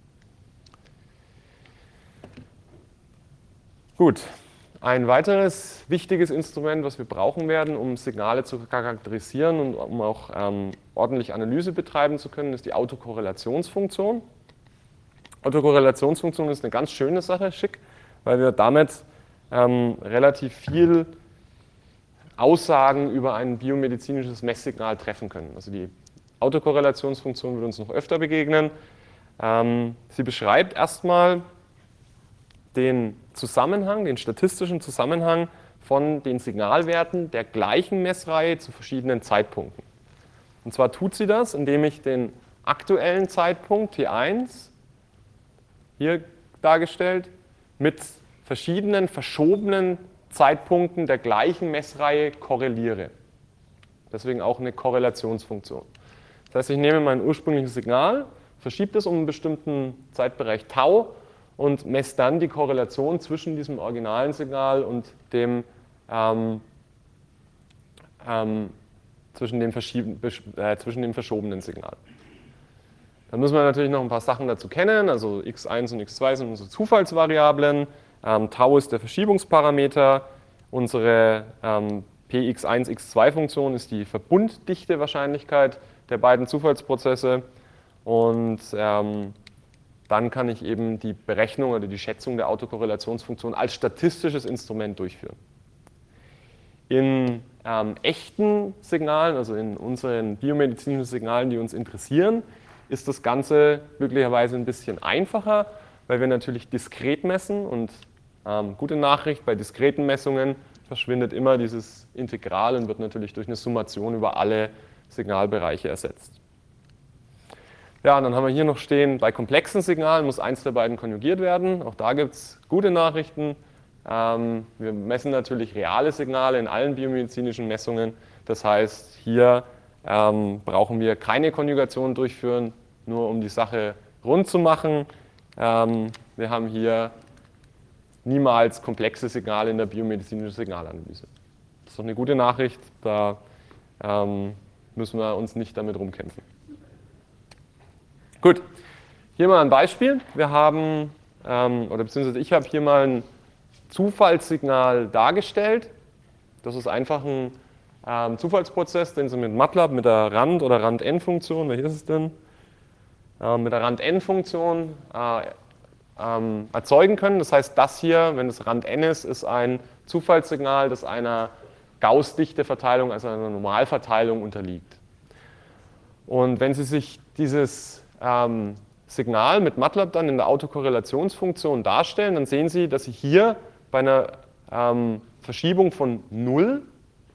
Speaker 1: Gut. Ein weiteres wichtiges Instrument, was wir brauchen werden, um Signale zu charakterisieren und um auch ordentlich Analyse betreiben zu können, ist die Autokorrelationsfunktion. Autokorrelationsfunktion ist eine ganz schöne Sache, schick, weil wir damit relativ viel Aussagen über ein biomedizinisches Messsignal treffen können. Also die Autokorrelationsfunktion wird uns noch öfter begegnen. Sie beschreibt erstmal den Zusammenhang, den statistischen Zusammenhang von den Signalwerten der gleichen Messreihe zu verschiedenen Zeitpunkten. Und zwar tut sie das, indem ich den aktuellen Zeitpunkt T1, hier dargestellt, mit verschiedenen verschobenen Zeitpunkten der gleichen Messreihe korreliere. Deswegen auch eine Korrelationsfunktion. Das heißt, ich nehme mein ursprüngliches Signal, verschiebe es um einen bestimmten Zeitbereich Tau und messe dann die Korrelation zwischen diesem originalen Signal und dem, zwischen dem verschobenen Signal. Dann müssen wir natürlich noch ein paar Sachen dazu kennen, also x1 und x2 sind unsere Zufallsvariablen, Tau ist der Verschiebungsparameter, unsere Px1, x2-Funktion ist die Verbunddichte-Wahrscheinlichkeit der beiden Zufallsprozesse und dann kann ich eben die Berechnung oder die Schätzung der Autokorrelationsfunktion als statistisches Instrument durchführen. In echten Signalen, also in unseren biomedizinischen Signalen, die uns interessieren, ist das Ganze möglicherweise ein bisschen einfacher, weil wir natürlich diskret messen und gute Nachricht, bei diskreten Messungen verschwindet immer dieses Integral und wird natürlich durch eine Summation über alle Signalbereiche ersetzt. Ja, und dann haben wir hier noch stehen, bei komplexen Signalen muss eins der beiden konjugiert werden. Auch da gibt es gute Nachrichten. Wir messen natürlich reale Signale in allen biomedizinischen Messungen. Das heißt, hier brauchen wir keine Konjugation durchführen, nur um die Sache rund zu machen. Wir haben hier niemals komplexe Signale in der biomedizinischen Signalanalyse. Das ist doch eine gute Nachricht, da müssen wir uns nicht damit rumkämpfen. Gut, hier mal ein Beispiel. Wir haben, oder beziehungsweise ich habe hier mal ein Zufallssignal dargestellt. Das ist einfach ein Zufallsprozess, den Sie mit MATLAB, mit der Rand- oder Rand-N-Funktion, welche ist es denn? Mit der Rand-N-Funktion erzeugen können. Das heißt, das hier, wenn es Rand n ist ein Zufallssignal, das einer Gauss-Dichte-Verteilung, also einer Normalverteilung unterliegt. Und wenn Sie sich dieses Signal mit MATLAB dann in der Autokorrelationsfunktion darstellen, dann sehen Sie, dass Sie hier bei einer Verschiebung von 0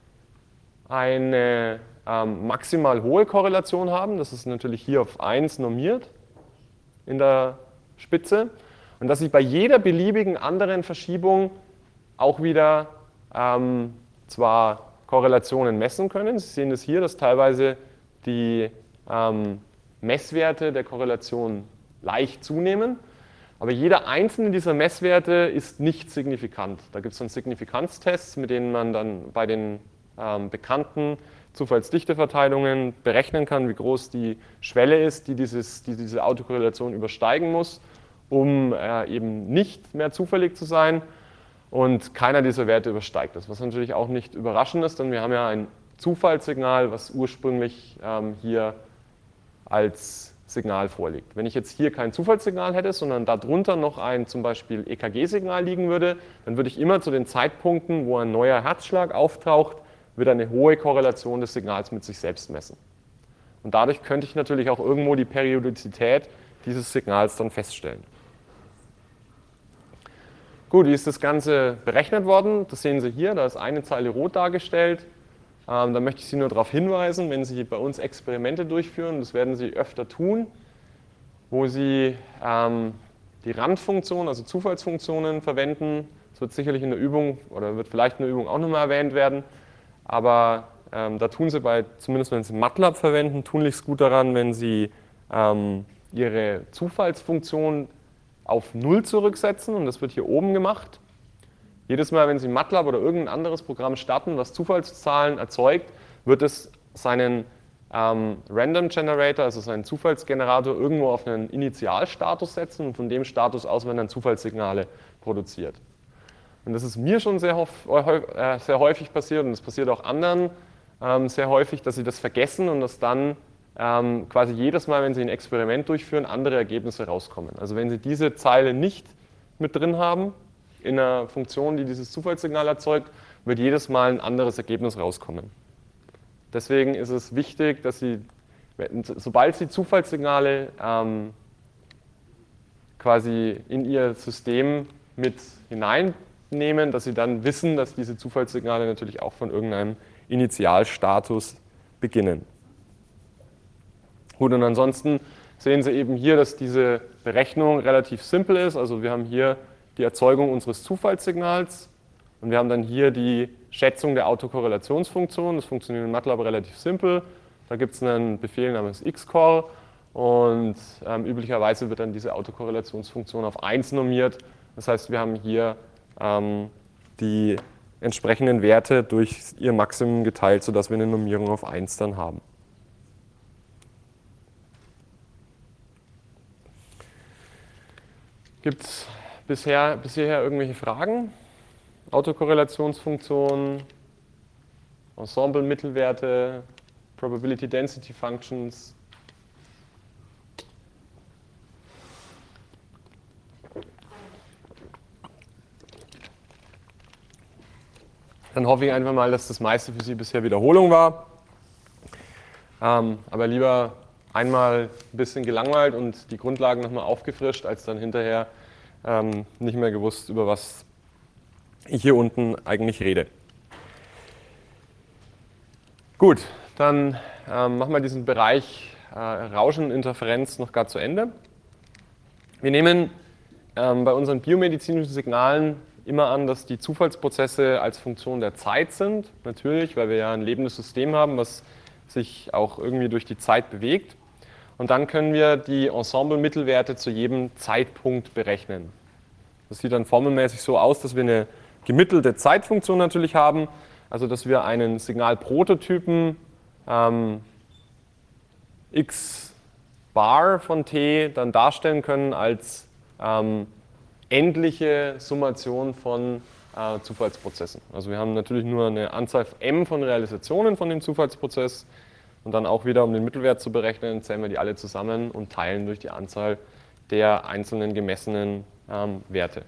Speaker 1: eine maximal hohe Korrelation haben. Das ist natürlich hier auf 1 normiert in der Spitze. Und dass Sie bei jeder beliebigen anderen Verschiebung auch wieder zwar Korrelationen messen können. Sie sehen es hier, dass teilweise die Messwerte der Korrelation leicht zunehmen. Aber jeder einzelne dieser Messwerte ist nicht signifikant. Da gibt es dann Signifikanztests, mit denen man dann bei den bekannten Zufallsdichteverteilungen berechnen kann, wie groß die Schwelle ist, die diese Autokorrelation übersteigen muss, um eben nicht mehr zufällig zu sein. Und keiner dieser Werte übersteigt das, was natürlich auch nicht überraschend ist, denn wir haben ja ein Zufallssignal, was ursprünglich hier als Signal vorliegt. Wenn ich jetzt hier kein Zufallssignal hätte, sondern darunter noch ein zum Beispiel EKG-Signal liegen würde, dann würde ich immer zu den Zeitpunkten, wo ein neuer Herzschlag auftaucht, wieder eine hohe Korrelation des Signals mit sich selbst messen. Und dadurch könnte ich natürlich auch irgendwo die Periodizität dieses Signals dann feststellen. Gut, wie ist das Ganze berechnet worden? Das sehen Sie hier, da ist eine Zeile rot dargestellt. Da möchte ich Sie nur darauf hinweisen, wenn Sie bei uns Experimente durchführen, das werden Sie öfter tun, wo Sie die Randfunktion, also Zufallsfunktionen verwenden. Das wird sicherlich in der Übung oder wird vielleicht in der Übung auch nochmal erwähnt werden, aber da tun Sie zumindest wenn Sie MATLAB verwenden, tunlichst gut daran, wenn Sie Ihre Zufallsfunktion auf 0 zurücksetzen und das wird hier oben gemacht. Jedes Mal, wenn Sie MATLAB oder irgendein anderes Programm starten, was Zufallszahlen erzeugt, wird es seinen Random Generator, also seinen Zufallsgenerator, irgendwo auf einen Initialstatus setzen und von dem Status aus werden dann Zufallssignale produziert. Und das ist mir schon sehr häufig passiert und das passiert auch anderen sehr häufig, dass sie das vergessen und dass dann quasi jedes Mal, wenn Sie ein Experiment durchführen, andere Ergebnisse rauskommen. Also wenn Sie diese Zeile nicht mit drin haben, in einer Funktion, die dieses Zufallssignal erzeugt, wird jedes Mal ein anderes Ergebnis rauskommen. Deswegen ist es wichtig, dass Sie, sobald Sie Zufallssignale quasi in Ihr System mit hineinnehmen, dass Sie dann wissen, dass diese Zufallssignale natürlich auch von irgendeinem Initialstatus beginnen. Gut, und ansonsten sehen Sie eben hier, dass diese Berechnung relativ simpel ist. Also wir haben hier die Erzeugung unseres Zufallssignals und wir haben dann hier die Schätzung der Autokorrelationsfunktion. Das funktioniert in MATLAB relativ simpel. Da gibt es einen Befehl namens xcor und üblicherweise wird dann diese Autokorrelationsfunktion auf 1 normiert. Das heißt, wir haben hier die entsprechenden Werte durch ihr Maximum geteilt, sodass wir eine Normierung auf 1 dann haben. Gibt es bisher irgendwelche Fragen? Autokorrelationsfunktionen, Ensemble-Mittelwerte, Probability Density Functions. Dann hoffe ich einfach mal, dass das meiste für Sie bisher Wiederholung war. Aber lieber einmal ein bisschen gelangweilt und die Grundlagen nochmal aufgefrischt, als dann hinterher nicht mehr gewusst, über was ich hier unten eigentlich rede. Gut, dann machen wir diesen Bereich Rauscheninterferenz noch gar zu Ende. Wir nehmen bei unseren biomedizinischen Signalen immer an, dass die Zufallsprozesse als Funktion der Zeit sind. Natürlich, weil wir ja ein lebendes System haben, was sich auch irgendwie durch die Zeit bewegt. Und dann können wir die Ensemble-Mittelwerte zu jedem Zeitpunkt berechnen. Das sieht dann formelmäßig so aus, dass wir eine gemittelte Zeitfunktion natürlich haben, also dass wir einen Signalprototypen x bar von t dann darstellen können als endliche Summation von Zufallsprozessen. Also wir haben natürlich nur eine Anzahl m von Realisationen von dem Zufallsprozess und dann auch wieder, um den Mittelwert zu berechnen, zählen wir die alle zusammen und teilen durch die Anzahl der einzelnen gemessenen Werte.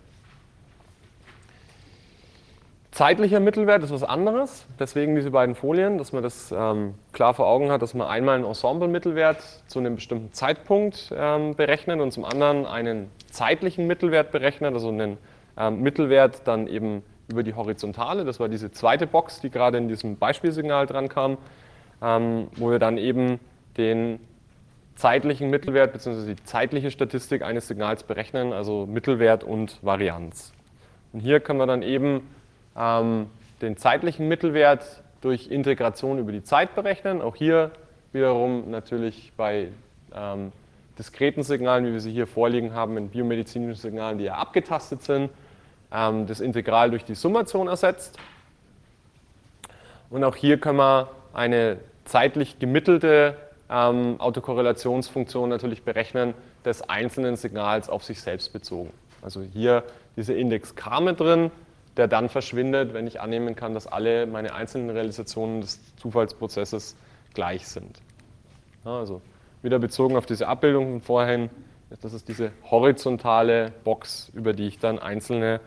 Speaker 1: Zeitlicher Mittelwert ist was anderes, deswegen diese beiden Folien, dass man das klar vor Augen hat, dass man einmal einen Ensemble-Mittelwert zu einem bestimmten Zeitpunkt berechnet und zum anderen einen zeitlichen Mittelwert berechnet, also einen Mittelwert dann eben über die Horizontale. Das war diese zweite Box, die gerade in diesem Beispielsignal dran kam, wo wir dann eben den zeitlichen Mittelwert bzw. die zeitliche Statistik eines Signals berechnen, also Mittelwert und Varianz. Und hier können wir dann eben den zeitlichen Mittelwert durch Integration über die Zeit berechnen. Auch hier wiederum natürlich bei diskreten Signalen, wie wir sie hier vorliegen haben, in biomedizinischen Signalen, die ja abgetastet sind, das Integral durch die Summation ersetzt. Und auch hier können wir eine zeitlich gemittelte Autokorrelationsfunktion natürlich berechnen des einzelnen Signals auf sich selbst bezogen. Also hier dieser Index K mit drin, der dann verschwindet, wenn ich annehmen kann, dass alle meine einzelnen Realisationen des Zufallsprozesses gleich sind. Ja, also wieder bezogen auf diese Abbildung von vorhin. Das ist diese horizontale Box, über die ich dann einzelne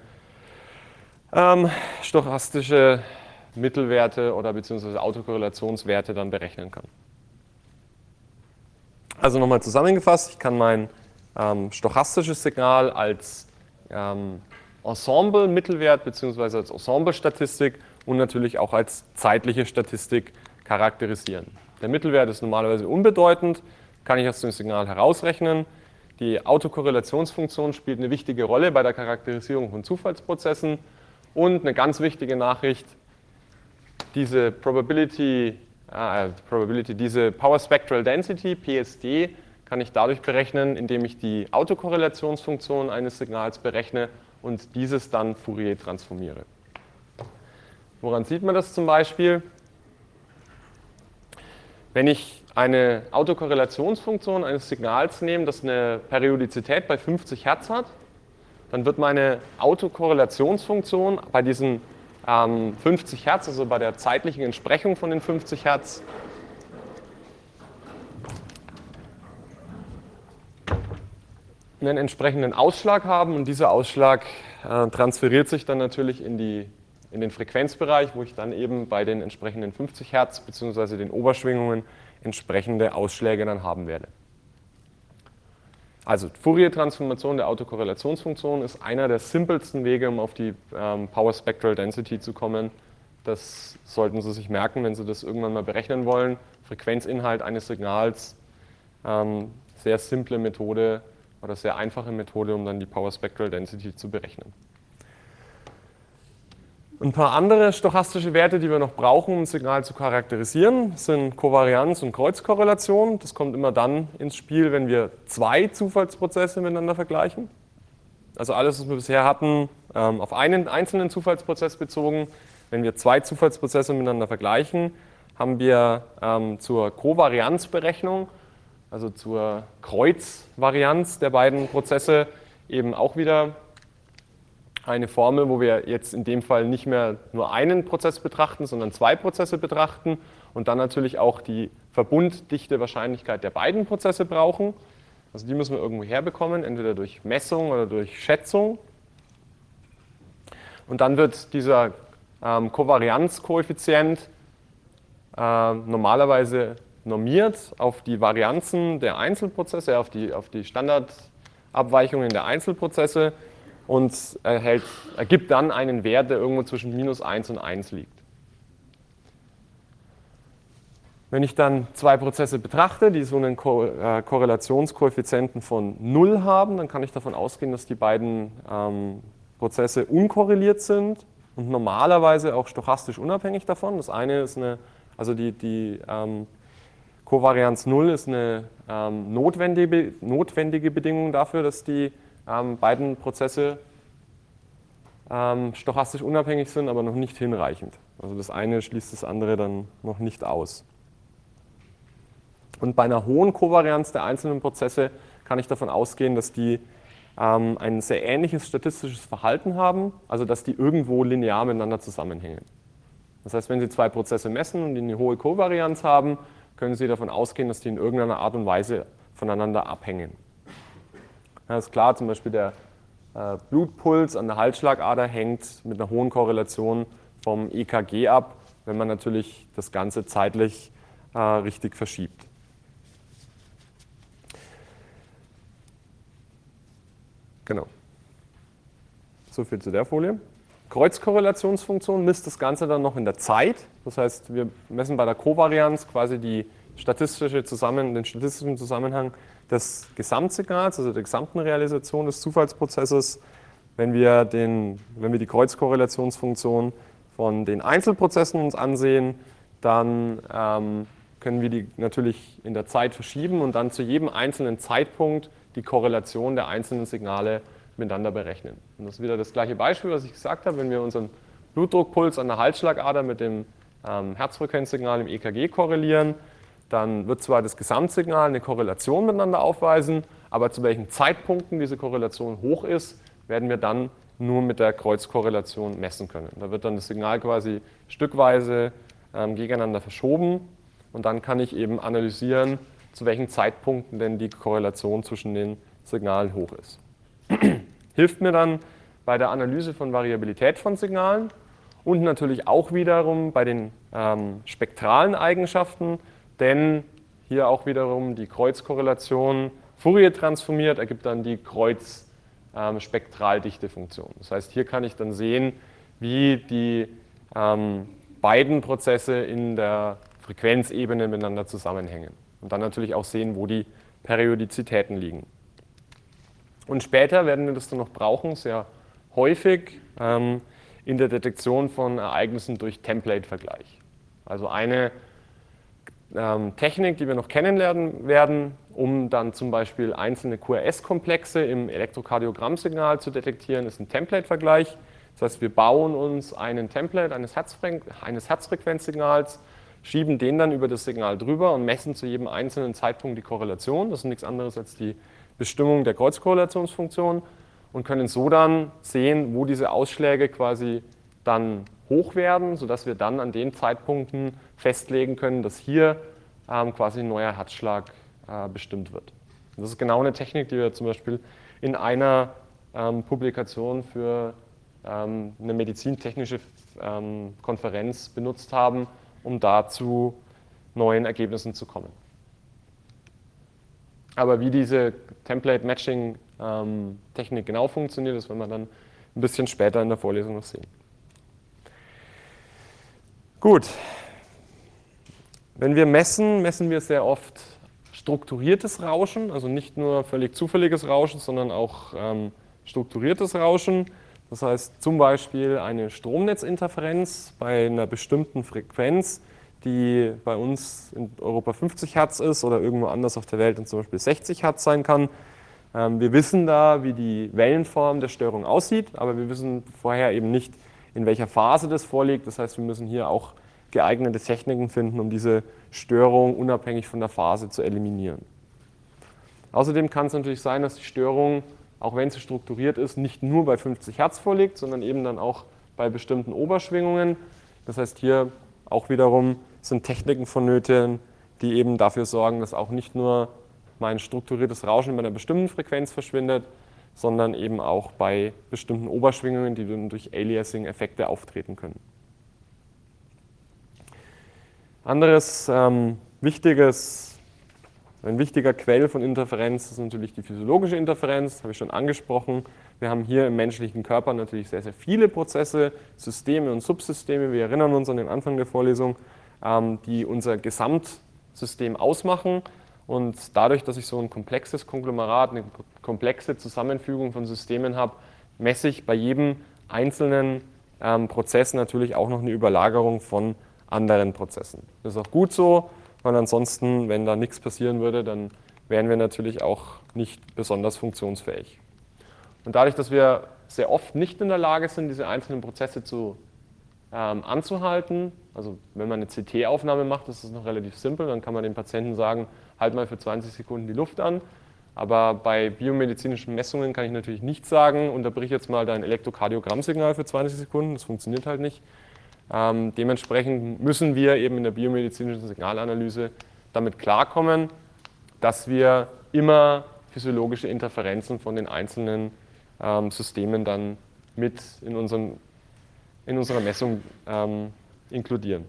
Speaker 1: stochastische Mittelwerte oder beziehungsweise Autokorrelationswerte dann berechnen kann. Also nochmal zusammengefasst, ich kann mein stochastisches Signal als Ensemble-Mittelwert beziehungsweise als Ensemble-Statistik und natürlich auch als zeitliche Statistik charakterisieren. Der Mittelwert ist normalerweise unbedeutend, kann ich aus dem Signal herausrechnen. Die Autokorrelationsfunktion spielt eine wichtige Rolle bei der Charakterisierung von Zufallsprozessen. Und eine ganz wichtige Nachricht, diese diese Power Spectral Density, PSD, kann ich dadurch berechnen, indem ich die Autokorrelationsfunktion eines Signals berechne und dieses dann Fourier transformiere. Woran sieht man das zum Beispiel? Wenn ich eine Autokorrelationsfunktion eines Signals nehme, das eine Periodizität bei 50 Hertz hat, dann wird meine Autokorrelationsfunktion bei diesen 50 Hertz, also bei der zeitlichen Entsprechung von den 50 Hertz, einen entsprechenden Ausschlag haben und dieser Ausschlag transferiert sich dann natürlich in den Frequenzbereich, wo ich dann eben bei den entsprechenden 50 Hertz bzw. den Oberschwingungen entsprechende Ausschläge dann haben werde. Also Fourier-Transformation der Autokorrelationsfunktion ist einer der simpelsten Wege, um auf die Power Spectral Density zu kommen. Das sollten Sie sich merken, wenn Sie das irgendwann mal berechnen wollen. Frequenzinhalt eines Signals, sehr simple Methode oder sehr einfache Methode, um dann die Power Spectral Density zu berechnen. Ein paar andere stochastische Werte, die wir noch brauchen, um ein Signal zu charakterisieren, sind Kovarianz und Kreuzkorrelation. Das kommt immer dann ins Spiel, wenn wir zwei Zufallsprozesse miteinander vergleichen. Also alles, was wir bisher hatten, auf einen einzelnen Zufallsprozess bezogen. Wenn wir zwei Zufallsprozesse miteinander vergleichen, haben wir zur Kovarianzberechnung, also zur Kreuzvarianz der beiden Prozesse, eben auch wieder eine Formel, wo wir jetzt in dem Fall nicht mehr nur einen Prozess betrachten, sondern zwei Prozesse betrachten und dann natürlich auch die verbunddichte Wahrscheinlichkeit der beiden Prozesse brauchen. Also die müssen wir irgendwo herbekommen, entweder durch Messung oder durch Schätzung. Und dann wird dieser Kovarianzkoeffizient normalerweise normiert auf die Varianzen der Einzelprozesse, auf die Standardabweichungen der Einzelprozesse und ergibt dann einen Wert, der irgendwo zwischen -1 und 1 liegt. Wenn ich dann zwei Prozesse betrachte, die so einen Korrelationskoeffizienten von 0 haben, dann kann ich davon ausgehen, dass die beiden Prozesse unkorreliert sind und normalerweise auch stochastisch unabhängig davon. Das eine ist die Kovarianz 0 ist eine notwendige Bedingung dafür, dass die beiden Prozesse stochastisch unabhängig sind, aber noch nicht hinreichend. Also das eine schließt das andere dann noch nicht aus. Und bei einer hohen Kovarianz der einzelnen Prozesse kann ich davon ausgehen, dass die ein sehr ähnliches statistisches Verhalten haben, also dass die irgendwo linear miteinander zusammenhängen. Das heißt, wenn Sie zwei Prozesse messen und die eine hohe Kovarianz haben, können Sie davon ausgehen, dass die in irgendeiner Art und Weise voneinander abhängen. Das ist klar, zum Beispiel der Blutpuls an der Halsschlagader hängt mit einer hohen Korrelation vom EKG ab, wenn man natürlich das Ganze zeitlich richtig verschiebt. Genau. So viel zu der Folie. Kreuzkorrelationsfunktion misst das Ganze dann noch in der Zeit. Das heißt, wir messen bei der Kovarianz quasi den statistischen Zusammenhang des Gesamtsignals, also der gesamten Realisation des Zufallsprozesses. Wenn wir die Kreuzkorrelationsfunktion von den Einzelprozessen uns ansehen, dann können wir die natürlich in der Zeit verschieben und dann zu jedem einzelnen Zeitpunkt die Korrelation der einzelnen Signale miteinander berechnen. Und das ist wieder das gleiche Beispiel, was ich gesagt habe, wenn wir unseren Blutdruckpuls an der Halsschlagader mit dem Herzfrequenzsignal im EKG korrelieren, dann wird zwar das Gesamtsignal eine Korrelation miteinander aufweisen, aber zu welchen Zeitpunkten diese Korrelation hoch ist, werden wir dann nur mit der Kreuzkorrelation messen können. Da wird dann das Signal quasi stückweise gegeneinander verschoben und dann kann ich eben analysieren, zu welchen Zeitpunkten denn die Korrelation zwischen den Signalen hoch ist. Hilft mir dann bei der Analyse von Variabilität von Signalen und natürlich auch wiederum bei den spektralen Eigenschaften, denn hier auch wiederum die Kreuzkorrelation Fourier transformiert, ergibt dann die Kreuz-Spektraldichtefunktion. Das heißt, hier kann ich dann sehen, wie die beiden Prozesse in der Frequenzebene miteinander zusammenhängen. Und dann natürlich auch sehen, wo die Periodizitäten liegen. Und später werden wir das dann noch brauchen, sehr häufig in der Detektion von Ereignissen durch Template-Vergleich. Also eine Technik, die wir noch kennenlernen werden, um dann zum Beispiel einzelne QRS-Komplexe im Elektrokardiogrammsignal zu detektieren, ist ein Template-Vergleich. Das heißt, wir bauen uns einen Template eines Herzfrequenzsignals, schieben den dann über das Signal drüber und messen zu jedem einzelnen Zeitpunkt die Korrelation. Das ist nichts anderes als die Bestimmung der Kreuzkorrelationsfunktion und können so dann sehen, wo diese Ausschläge quasi dann hoch werden, sodass wir dann an den Zeitpunkten festlegen können, dass hier quasi ein neuer Herzschlag bestimmt wird. Und das ist genau eine Technik, die wir zum Beispiel in einer Publikation für eine medizintechnische Konferenz benutzt haben, um da zu neuen Ergebnissen zu kommen. Aber wie diese Template-Matching-Technik genau funktioniert, das werden wir dann ein bisschen später in der Vorlesung noch sehen. Gut, wenn wir messen, messen wir sehr oft strukturiertes Rauschen, also nicht nur völlig zufälliges Rauschen, sondern auch strukturiertes Rauschen. Das heißt zum Beispiel eine Stromnetzinterferenz bei einer bestimmten Frequenz, die bei uns in Europa 50 Hertz ist oder irgendwo anders auf der Welt dann zum Beispiel 60 Hertz sein kann. Wir wissen da, wie die Wellenform der Störung aussieht, aber wir wissen vorher eben nicht, in welcher Phase das vorliegt. Das heißt, wir müssen hier auch geeignete Techniken finden, um diese Störung unabhängig von der Phase zu eliminieren. Außerdem kann es natürlich sein, dass die Störung, auch wenn sie strukturiert ist, nicht nur bei 50 Hertz vorliegt, sondern eben dann auch bei bestimmten Oberschwingungen. Das heißt, hier auch wiederum sind Techniken vonnöten, die eben dafür sorgen, dass auch nicht nur mein strukturiertes Rauschen bei einer bestimmten Frequenz verschwindet, sondern eben auch bei bestimmten Oberschwingungen, die dann durch Aliasing-Effekte auftreten können. Anderes ein wichtiger Quell von Interferenz ist natürlich die physiologische Interferenz, das habe ich schon angesprochen. Wir haben hier im menschlichen Körper natürlich sehr, sehr viele Prozesse, Systeme und Subsysteme. Wir erinnern uns an den Anfang der Vorlesung, die unser Gesamtsystem ausmachen. Und dadurch, dass ich so ein komplexes Konglomerat, eine komplexe Zusammenfügung von Systemen habe, messe ich bei jedem einzelnen Prozess natürlich auch noch eine Überlagerung von anderen Prozessen. Das ist auch gut so, weil ansonsten, wenn da nichts passieren würde, dann wären wir natürlich auch nicht besonders funktionsfähig. Und dadurch, dass wir sehr oft nicht in der Lage sind, diese einzelnen Prozesse anzuhalten, also wenn man eine CT-Aufnahme macht, ist das noch relativ simpel, dann kann man dem Patienten sagen, halt mal für 20 Sekunden die Luft an. Aber bei biomedizinischen Messungen kann ich natürlich nicht sagen, unterbrich jetzt mal dein Elektrokardiogrammsignal für 20 Sekunden, das funktioniert halt nicht. Dementsprechend müssen wir eben in der biomedizinischen Signalanalyse damit klarkommen, dass wir immer physiologische Interferenzen von den einzelnen Systemen dann mit in unserer Messung inkludieren.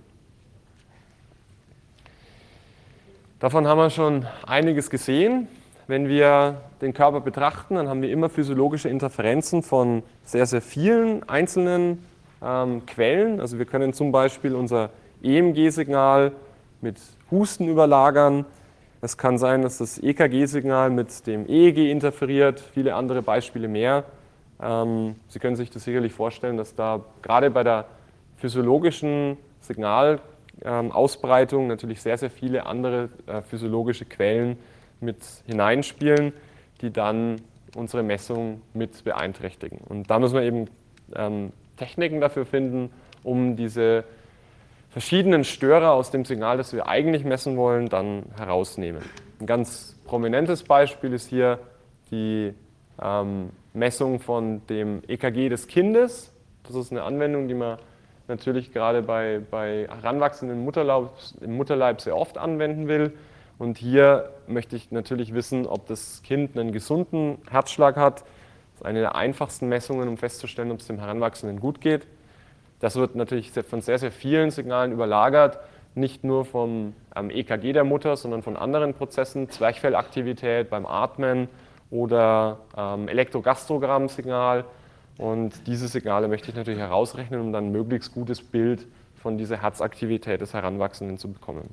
Speaker 1: Davon haben wir schon einiges gesehen. Wenn wir den Körper betrachten, dann haben wir immer physiologische Interferenzen von sehr, sehr vielen einzelnen Quellen. Also wir können zum Beispiel unser EMG-Signal mit Husten überlagern. Es kann sein, dass das EKG-Signal mit dem EEG interferiert, viele andere Beispiele mehr. Sie können sich das sicherlich vorstellen, dass da gerade bei der physiologischen Signalausbreitung natürlich sehr, sehr viele andere physiologische Quellen mit hineinspielen, die dann unsere Messung mit beeinträchtigen. Und da müssen wir eben Techniken dafür finden, um diese verschiedenen Störer aus dem Signal, das wir eigentlich messen wollen, dann herausnehmen. Ein ganz prominentes Beispiel ist hier die Messung von dem EKG des Kindes. Das ist eine Anwendung, die man natürlich gerade bei Heranwachsenden im Mutterleib sehr oft anwenden will. Und hier möchte ich natürlich wissen, ob das Kind einen gesunden Herzschlag hat. Das ist eine der einfachsten Messungen, um festzustellen, ob es dem Heranwachsenden gut geht. Das wird natürlich von sehr, sehr vielen Signalen überlagert, nicht nur vom EKG der Mutter, sondern von anderen Prozessen, Zwerchfellaktivität beim Atmen oder Elektrogastrogramm-Signal. Und diese Signale möchte ich natürlich herausrechnen, um dann ein möglichst gutes Bild von dieser Herzaktivität des Heranwachsenden zu bekommen.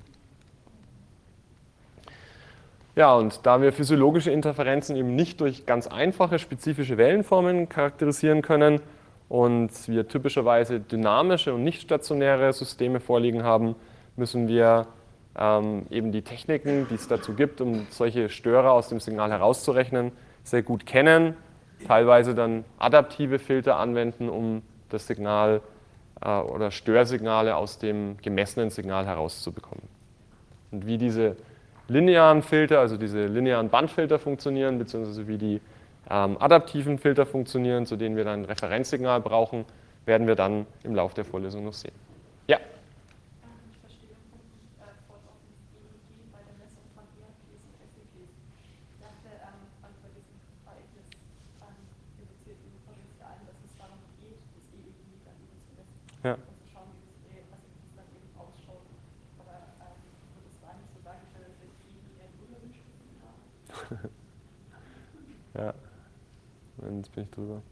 Speaker 1: Ja, und da wir physiologische Interferenzen eben nicht durch ganz einfache spezifische Wellenformen charakterisieren können und wir typischerweise dynamische und nicht stationäre Systeme vorliegen haben, müssen wir eben die Techniken, die es dazu gibt, um solche Störer aus dem Signal herauszurechnen, sehr gut kennen, teilweise dann adaptive Filter anwenden, um das Signal oder Störsignale aus dem gemessenen Signal herauszubekommen. Und wie diese linearen Filter, also diese linearen Bandfilter funktionieren, beziehungsweise wie die adaptiven Filter funktionieren, zu denen wir dann ein Referenzsignal brauchen, werden wir dann im Laufe der Vorlesung noch sehen. Ja?
Speaker 2: Ich verstehe den Punkt nicht voll auf dem EEG bei der Messung von ERPs und SEPs. Ich dachte, bei diesem ereignisinduzierten Potenzialen, dass es darum geht, das EEG dann eben zu messen
Speaker 1: Ja.
Speaker 2: und zu schauen, wie das dann eben ausschaut. Aber wird es da nicht so dargestellt, dass wir EEG eher nullerisch gesehen haben?
Speaker 1: Ja, jetzt bin ich drüber.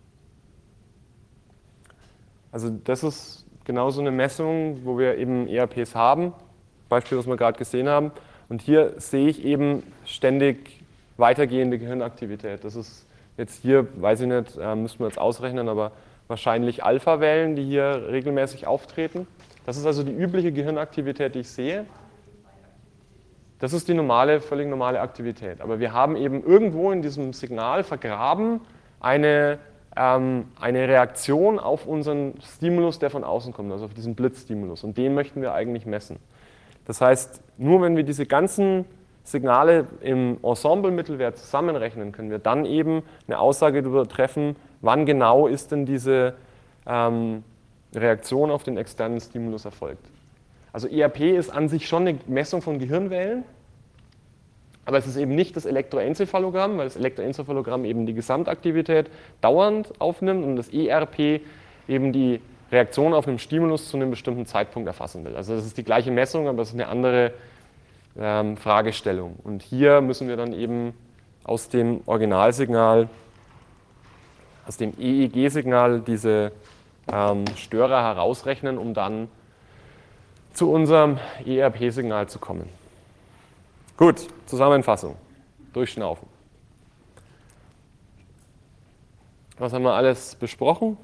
Speaker 1: Also das ist genau so eine Messung, wo wir eben ERPs haben, Beispiel, was wir gerade gesehen haben. Und hier sehe ich eben ständig weitergehende Gehirnaktivität. Das ist jetzt hier, weiß ich nicht, müssen wir jetzt ausrechnen, aber wahrscheinlich Alpha-Wellen, die hier regelmäßig auftreten. Das ist also die übliche Gehirnaktivität, die ich sehe. Das ist die normale, völlig normale Aktivität. Aber wir haben eben irgendwo in diesem Signal vergraben eine Reaktion auf unseren Stimulus, der von außen kommt, also auf diesen Blitzstimulus. Und den möchten wir eigentlich messen. Das heißt, nur wenn wir diese ganzen Signale im Ensemble-Mittelwert zusammenrechnen, können wir dann eben eine Aussage darüber treffen, wann genau ist denn diese Reaktion auf den externen Stimulus erfolgt. Also ERP ist an sich schon eine Messung von Gehirnwellen, aber es ist eben nicht das Elektroenzephalogramm, weil das Elektroenzephalogramm eben die Gesamtaktivität dauernd aufnimmt und das ERP eben die Reaktion auf einen Stimulus zu einem bestimmten Zeitpunkt erfassen will. Also das ist die gleiche Messung, aber es ist eine andere Fragestellung. Und hier müssen wir dann eben aus dem Originalsignal, aus dem EEG-Signal diese Störer herausrechnen, um dann zu unserem ERP-Signal zu kommen. Gut, Zusammenfassung. Durchschnaufen. Was haben wir alles besprochen?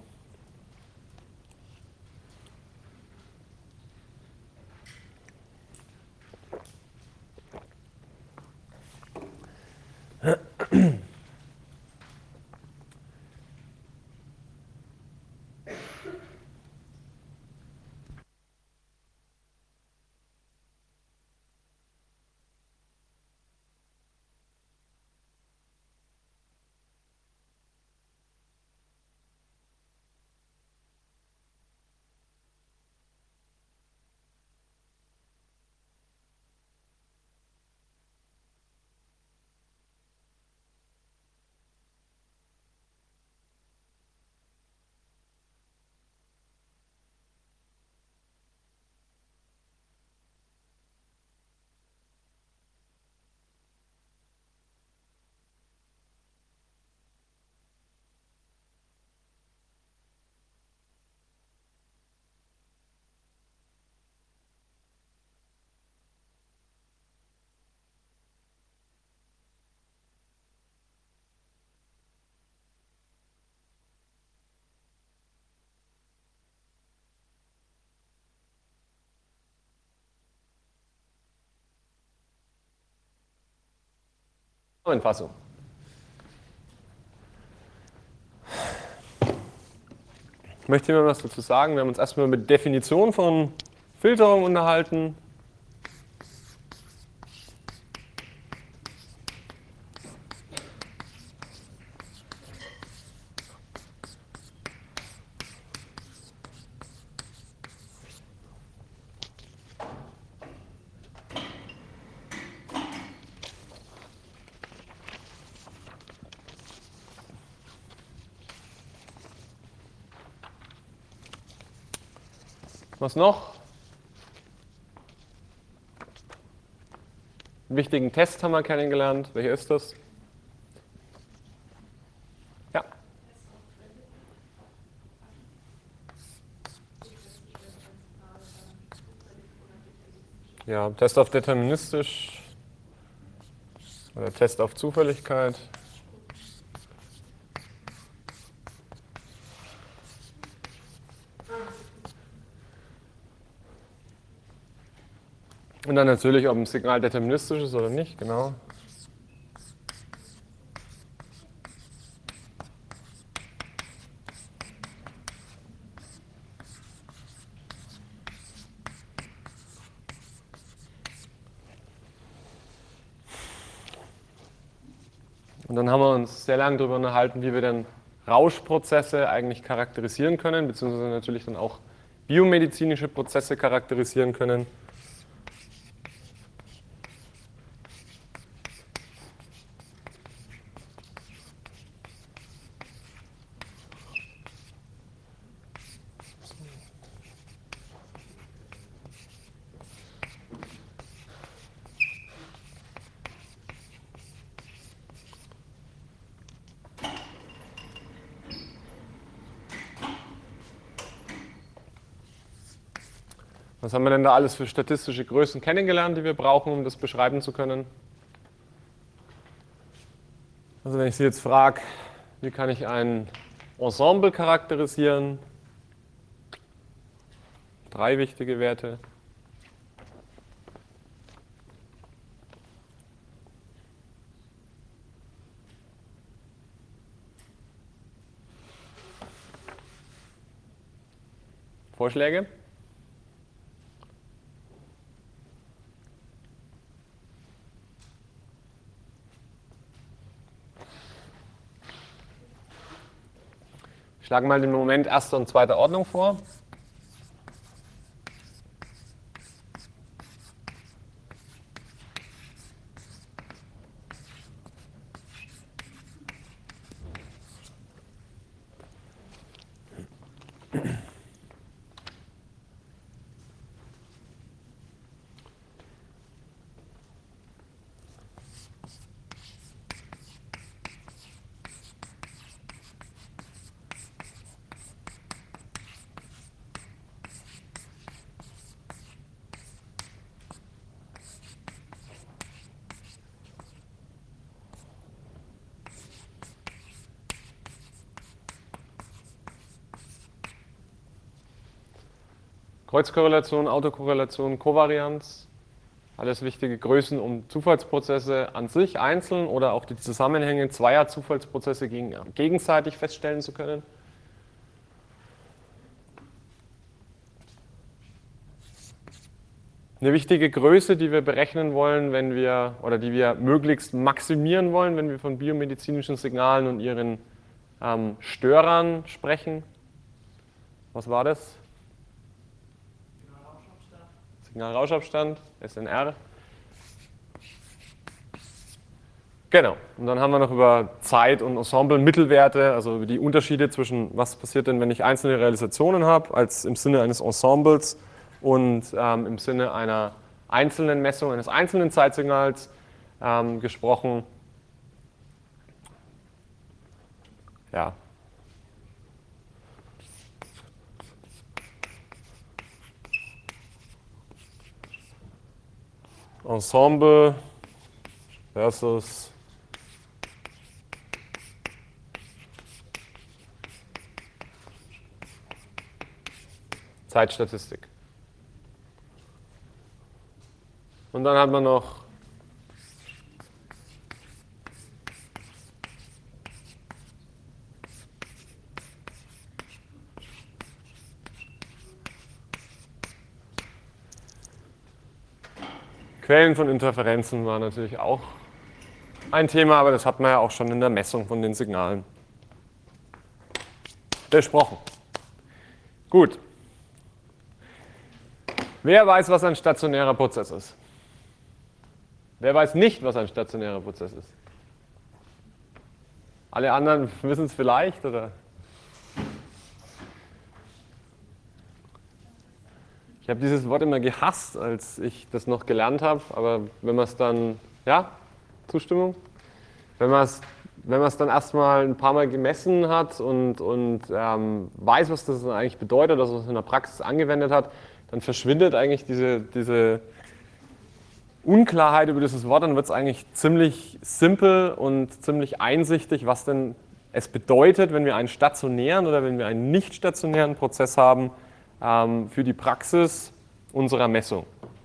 Speaker 1: Zusammenfassung. Ich möchte mir was dazu sagen. Wir haben uns erstmal mit Definition von Filterung unterhalten. Was noch? Einen wichtigen Test haben wir kennengelernt. Welcher ist das? Ja. Ja, Test auf deterministisch oder Test auf Zufälligkeit. Und dann natürlich, ob ein Signal deterministisch ist oder nicht, genau. Und dann haben wir uns sehr lange darüber unterhalten, wie wir dann Rauschprozesse eigentlich charakterisieren können, beziehungsweise natürlich dann auch biomedizinische Prozesse charakterisieren können. Was haben wir denn da alles für statistische Größen kennengelernt, die wir brauchen, um das beschreiben zu können? Also wenn ich Sie jetzt frage, wie kann ich ein Ensemble charakterisieren? 3 wichtige Werte. Vorschläge? Ich schlage mal den Moment erster und zweiter Ordnung vor. Kreuzkorrelation, Autokorrelation, Kovarianz, alles wichtige Größen, um Zufallsprozesse an sich einzeln oder auch die Zusammenhänge zweier Zufallsprozesse gegenseitig feststellen zu können. Eine wichtige Größe, die wir berechnen wollen, wenn wir, oder die wir möglichst maximieren wollen, wenn wir von biomedizinischen Signalen und ihren Störern sprechen. Was war das? Signalrauschabstand, SNR. Genau. Und dann haben wir noch über Zeit und Ensemble-Mittelwerte, also über die Unterschiede zwischen, was passiert denn, wenn ich einzelne Realisationen habe, als im Sinne eines Ensembles und im Sinne einer einzelnen Messung, eines einzelnen Zeitsignals gesprochen. Ja. Ensemble versus Zeitstatistik. Und dann hat man noch Quellen von Interferenzen war natürlich auch ein Thema, aber das hat man ja auch schon in der Messung von den Signalen besprochen. Gut. Wer weiß, was ein stationärer Prozess ist? Wer weiß nicht, was ein stationärer Prozess ist? Alle anderen wissen es vielleicht, oder? Ich habe dieses Wort immer gehasst, als ich das noch gelernt habe, aber wenn man es dann, ja, Zustimmung? Wenn man es dann erstmal ein paar Mal gemessen hat und weiß, was das eigentlich bedeutet, dass man es in der Praxis angewendet hat, dann verschwindet eigentlich diese Unklarheit über dieses Wort, dann wird es eigentlich ziemlich simpel und ziemlich einsichtig, was denn es bedeutet, wenn wir einen stationären oder wenn wir einen nicht stationären Prozess haben für die Praxis unserer Messung.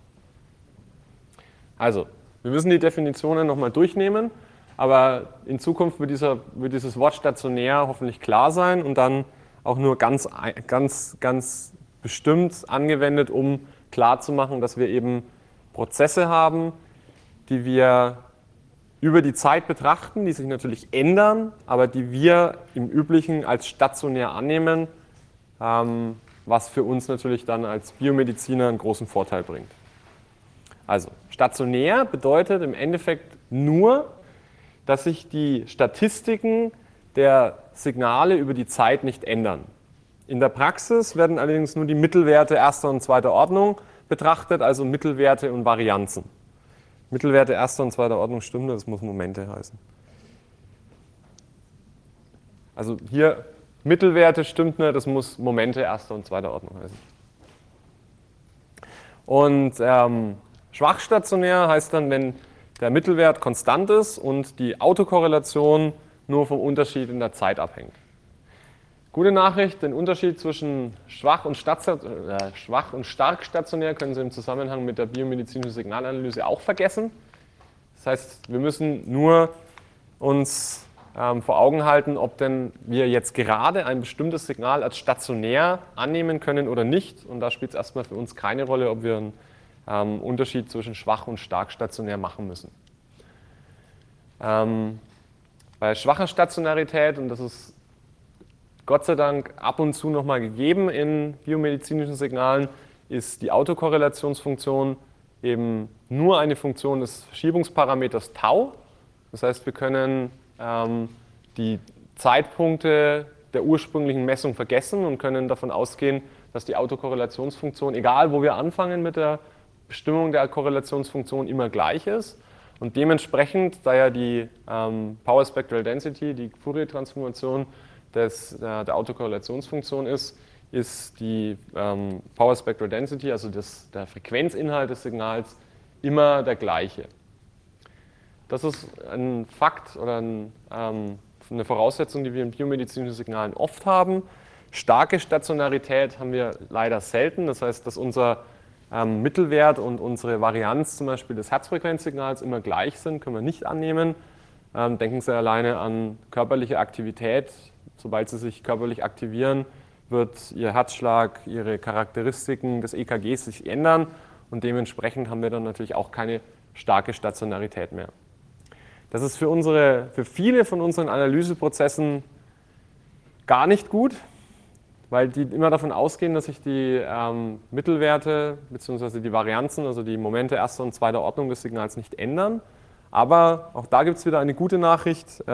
Speaker 1: Also, wir müssen die Definitionen nochmal durchnehmen, aber in Zukunft wird dieses Wort stationär hoffentlich klar sein und dann auch nur ganz bestimmt angewendet, um klarzumachen, dass wir eben Prozesse haben, die wir über die Zeit betrachten, die sich natürlich ändern, aber die wir im Üblichen als stationär annehmen, was für uns natürlich dann als Biomediziner einen großen Vorteil bringt. Also stationär bedeutet im Endeffekt nur, dass sich die Statistiken der Signale über die Zeit nicht ändern. In der Praxis werden allerdings nur die Mittelwerte erster und zweiter Ordnung betrachtet, also Mittelwerte und Varianzen. Mittelwerte erster und zweiter Ordnung stimmt, das muss Momente heißen. Also hier Mittelwerte stimmt nicht, das muss Momente erster und zweiter Ordnung heißen. Und schwachstationär heißt dann, wenn der Mittelwert konstant ist und die Autokorrelation nur vom Unterschied in der Zeit abhängt. Gute Nachricht, den Unterschied zwischen schwach und stark stationär können Sie im Zusammenhang mit der biomedizinischen Signalanalyse auch vergessen. Das heißt, wir müssen nur uns vor Augen halten, ob denn wir jetzt gerade ein bestimmtes Signal als stationär annehmen können oder nicht. Und da spielt es erstmal für uns keine Rolle, ob wir einen Unterschied zwischen schwach und stark stationär machen müssen. Bei schwacher Stationarität, und das ist Gott sei Dank ab und zu nochmal gegeben in biomedizinischen Signalen, ist die Autokorrelationsfunktion eben nur eine Funktion des Verschiebungsparameters Tau. Das heißt, wir können die Zeitpunkte der ursprünglichen Messung vergessen und können davon ausgehen, dass die Autokorrelationsfunktion, egal wo wir anfangen mit der Bestimmung der Korrelationsfunktion, immer gleich ist. Und dementsprechend, da ja die Power Spectral Density, die Fourier-Transformation der Autokorrelationsfunktion ist die Power Spectral Density, also der Frequenzinhalt des Signals, immer der gleiche. Das ist ein Fakt oder eine Voraussetzung, die wir in biomedizinischen Signalen oft haben. Starke Stationarität haben wir leider selten. Das heißt, dass unser Mittelwert und unsere Varianz zum Beispiel des Herzfrequenzsignals immer gleich sind, können wir nicht annehmen. Denken Sie alleine an körperliche Aktivität. Sobald Sie sich körperlich aktivieren, wird Ihr Herzschlag, Ihre Charakteristiken des EKGs sich ändern und dementsprechend haben wir dann natürlich auch keine starke Stationarität mehr. Das ist für viele von unseren Analyseprozessen gar nicht gut, weil die immer davon ausgehen, dass sich die Mittelwerte bzw. die Varianzen, also die Momente erster und zweiter Ordnung des Signals nicht ändern. Aber auch da gibt es wieder eine gute Nachricht.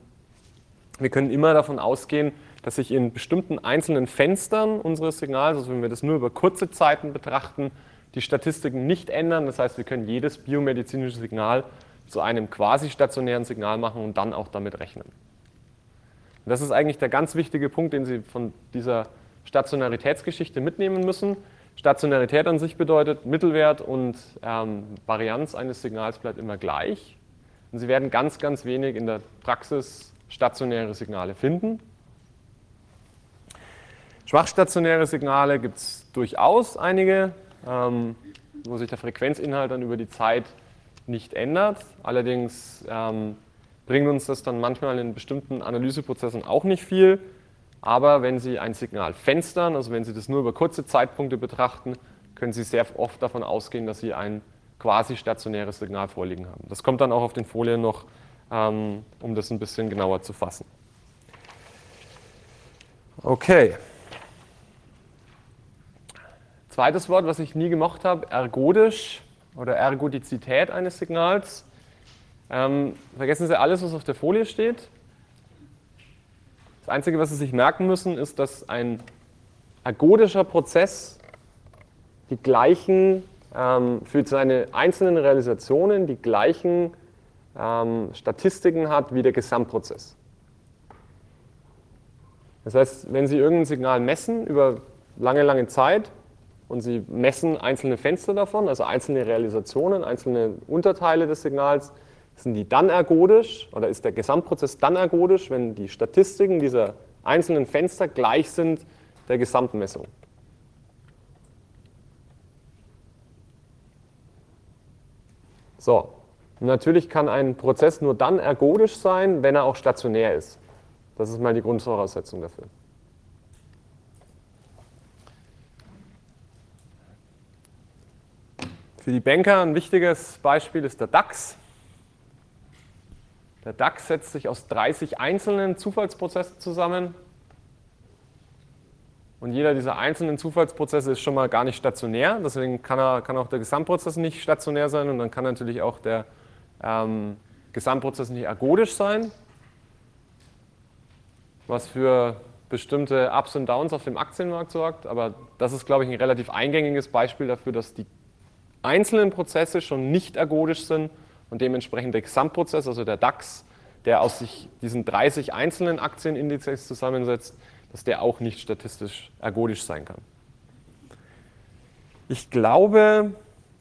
Speaker 1: Wir können immer davon ausgehen, dass sich in bestimmten einzelnen Fenstern unseres Signals, also wenn wir das nur über kurze Zeiten betrachten, die Statistiken nicht ändern. Das heißt, wir können jedes biomedizinische Signal zu einem quasi stationären Signal machen und dann auch damit rechnen. Und das ist eigentlich der ganz wichtige Punkt, den Sie von dieser Stationaritätsgeschichte mitnehmen müssen. Stationarität an sich bedeutet, Mittelwert und Varianz eines Signals bleibt immer gleich. Und Sie werden ganz, ganz wenig in der Praxis stationäre Signale finden. Schwachstationäre Signale gibt es durchaus einige, wo sich der Frequenzinhalt dann über die Zeit nicht ändert. Allerdings bringt uns das dann manchmal in bestimmten Analyseprozessen auch nicht viel. Aber wenn Sie ein Signal fenstern, also wenn Sie das nur über kurze Zeitpunkte betrachten, können Sie sehr oft davon ausgehen, dass Sie ein quasi stationäres Signal vorliegen haben. Das kommt dann auch auf den Folien noch, um das ein bisschen genauer zu fassen. Okay. Zweites Wort, was ich nie gemocht habe, ergodisch oder Ergodizität eines Signals. Vergessen Sie alles, was auf der Folie steht. Das Einzige, was Sie sich merken müssen, ist, dass ein ergodischer Prozess die gleichen, für seine einzelnen Realisationen die gleichen Statistiken hat wie der Gesamtprozess. Das heißt, wenn Sie irgendein Signal messen über lange, lange Zeit und Sie messen einzelne Fenster davon, also einzelne Realisationen, einzelne Unterteile des Signals, sind die dann ergodisch oder ist der Gesamtprozess dann ergodisch, wenn die Statistiken dieser einzelnen Fenster gleich sind der Gesamtmessung. So, und natürlich kann ein Prozess nur dann ergodisch sein, wenn er auch stationär ist. Das ist mal die Grundvoraussetzung dafür. Für die Banker ein wichtiges Beispiel ist der DAX. Der DAX setzt sich aus 30 einzelnen Zufallsprozessen zusammen. Und jeder dieser einzelnen Zufallsprozesse ist schon mal gar nicht stationär. Deswegen kann auch der Gesamtprozess nicht stationär sein und dann kann natürlich auch der Gesamtprozess nicht ergodisch sein. Was für bestimmte Ups und Downs auf dem Aktienmarkt sorgt. Aber das ist, glaube ich, ein relativ eingängiges Beispiel dafür, dass die einzelnen Prozesse schon nicht ergodisch sind und dementsprechend der Gesamtprozess, also der DAX, der aus sich diesen 30 einzelnen Aktienindizes zusammensetzt, dass der auch nicht statistisch ergodisch sein kann. Ich glaube,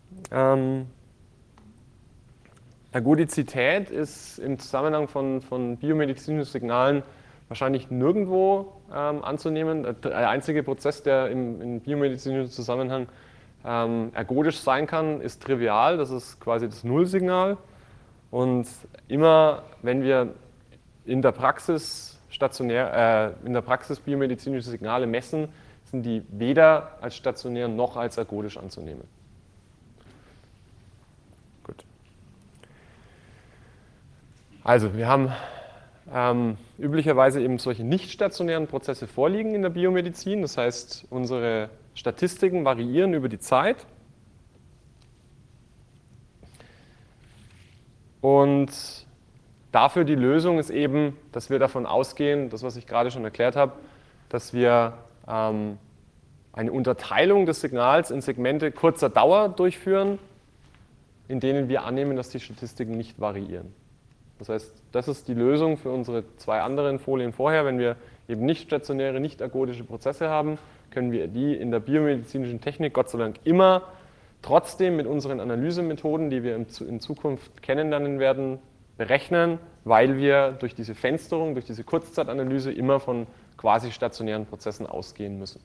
Speaker 1: Ergodizität ist im Zusammenhang von biomedizinischen Signalen wahrscheinlich nirgendwo anzunehmen. Der einzige Prozess, der im biomedizinischen Zusammenhang ergodisch sein kann, ist trivial. Das ist quasi das Nullsignal. Und immer, wenn wir in der Praxis biomedizinische Signale messen, sind die weder als stationär noch als ergodisch anzunehmen. Gut. Also, wir haben üblicherweise eben solche nicht stationären Prozesse vorliegen in der Biomedizin. Das heißt, unsere Statistiken variieren über die Zeit. Und dafür die Lösung ist eben, dass wir davon ausgehen, das was ich gerade schon erklärt habe, dass wir eine Unterteilung des Signals in Segmente kurzer Dauer durchführen, in denen wir annehmen, dass die Statistiken nicht variieren. Das heißt, das ist die Lösung für unsere zwei anderen Folien vorher. Wenn wir eben nicht stationäre, nicht ergodische Prozesse haben, können wir die in der biomedizinischen Technik Gott sei Dank immer trotzdem mit unseren Analysemethoden, die wir in Zukunft kennenlernen werden, berechnen, weil wir durch diese Fensterung, durch diese Kurzzeitanalyse immer von quasi stationären Prozessen ausgehen müssen.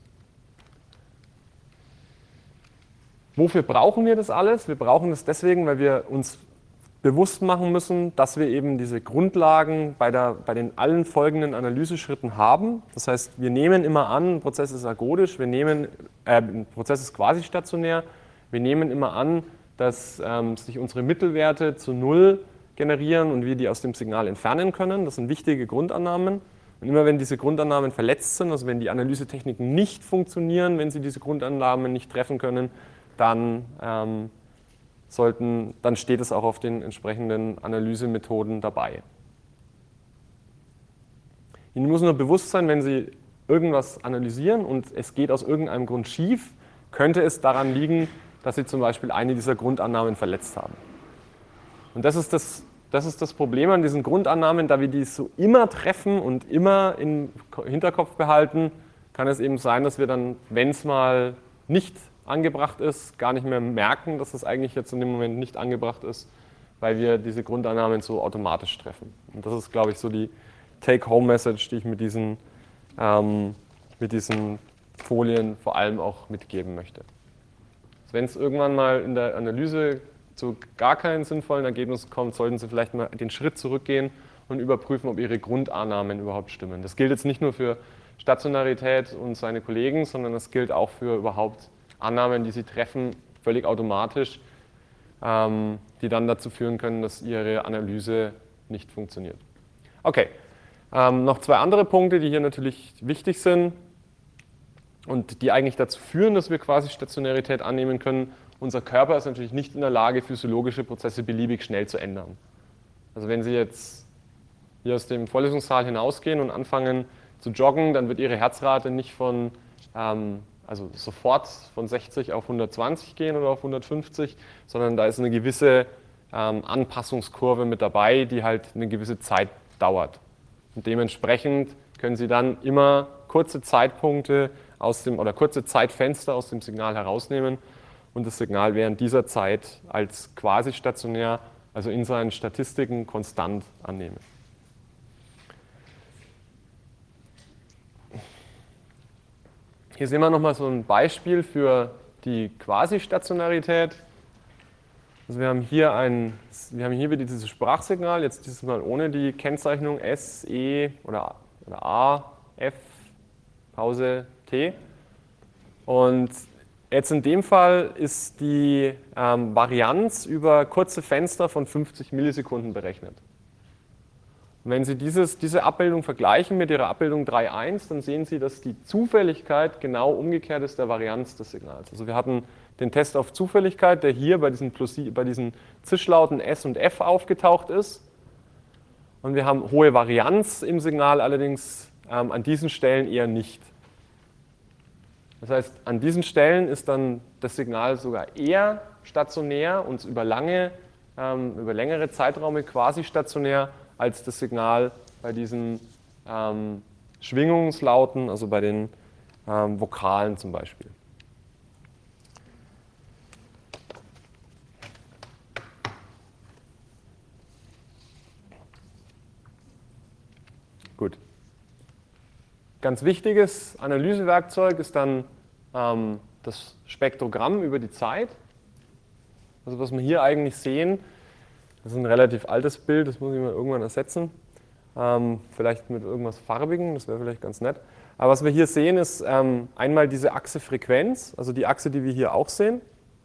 Speaker 1: Wofür brauchen wir das alles? Wir brauchen das deswegen, weil wir uns bewusst machen müssen, dass wir eben diese Grundlagen bei den allen folgenden Analyseschritten haben. Das heißt, wir nehmen immer an, ein Prozess ist ergodisch, ein Prozess ist quasi stationär. Wir nehmen immer an, dass sich unsere Mittelwerte zu Null generieren und wir die aus dem Signal entfernen können. Das sind wichtige Grundannahmen. Und immer wenn diese Grundannahmen verletzt sind, also wenn die Analysetechniken nicht funktionieren, wenn sie diese Grundannahmen nicht treffen können, dann steht es auch auf den entsprechenden Analysemethoden dabei. Ihnen muss nur bewusst sein, wenn Sie irgendwas analysieren und es geht aus irgendeinem Grund schief, könnte es daran liegen, dass Sie zum Beispiel eine dieser Grundannahmen verletzt haben. Und das ist das Problem an diesen Grundannahmen, da wir die so immer treffen und immer im Hinterkopf behalten, kann es eben sein, dass wir dann, wenn es mal nicht angebracht ist, gar nicht mehr merken, dass es eigentlich jetzt in dem Moment nicht angebracht ist, weil wir diese Grundannahmen so automatisch treffen. Und das ist, glaube ich, so die Take-Home-Message, die ich mit diesen Folien vor allem auch mitgeben möchte. Wenn es irgendwann mal in der Analyse zu gar keinen sinnvollen Ergebnissen kommt, sollten Sie vielleicht mal den Schritt zurückgehen und überprüfen, ob Ihre Grundannahmen überhaupt stimmen. Das gilt jetzt nicht nur für Stationarität und seine Kollegen, sondern das gilt auch für überhaupt Annahmen, die Sie treffen, völlig automatisch, die dann dazu führen können, dass Ihre Analyse nicht funktioniert. Okay, noch zwei andere Punkte, die hier natürlich wichtig sind und die eigentlich dazu führen, dass wir quasi Stationarität annehmen können. Unser Körper ist natürlich nicht in der Lage, physiologische Prozesse beliebig schnell zu ändern. Also wenn Sie jetzt hier aus dem Vorlesungssaal hinausgehen und anfangen zu joggen, dann wird Ihre Herzrate nicht von also sofort von 60 auf 120 gehen oder auf 150, sondern da ist eine gewisse Anpassungskurve mit dabei, die halt eine gewisse Zeit dauert. Und dementsprechend können Sie dann immer kurze Zeitpunkte oder kurze Zeitfenster aus dem Signal herausnehmen und das Signal während dieser Zeit als quasi stationär, also in seinen Statistiken konstant annehmen. Hier sehen wir nochmal so ein Beispiel für die Quasi-Stationarität. Also wir haben hier wieder dieses Sprachsignal, jetzt dieses Mal ohne die Kennzeichnung S, E oder A, F, Pause, T. Und jetzt in dem Fall ist die Varianz über kurze Fenster von 50 Millisekunden berechnet. Und wenn Sie diese Abbildung vergleichen mit Ihrer Abbildung 3.1, dann sehen Sie, dass die Zufälligkeit genau umgekehrt ist der Varianz des Signals. Also wir hatten den Test auf Zufälligkeit, der hier bei diesen Zischlauten S und F aufgetaucht ist. Und wir haben hohe Varianz im Signal, allerdings an diesen Stellen eher nicht. Das heißt, an diesen Stellen ist dann das Signal sogar eher stationär und über längere Zeiträume quasi stationär als das Signal bei diesen Schwingungslauten, also bei den Vokalen zum Beispiel. Gut. Ganz wichtiges Analysewerkzeug ist dann das Spektrogramm über die Zeit. Also was wir hier eigentlich sehen, das ist ein relativ altes Bild, das muss ich mal irgendwann ersetzen. Vielleicht mit irgendwas Farbigem, das wäre vielleicht ganz nett. Aber was wir hier sehen, ist einmal diese Achse Frequenz, also die Achse, die wir hier auch sehen.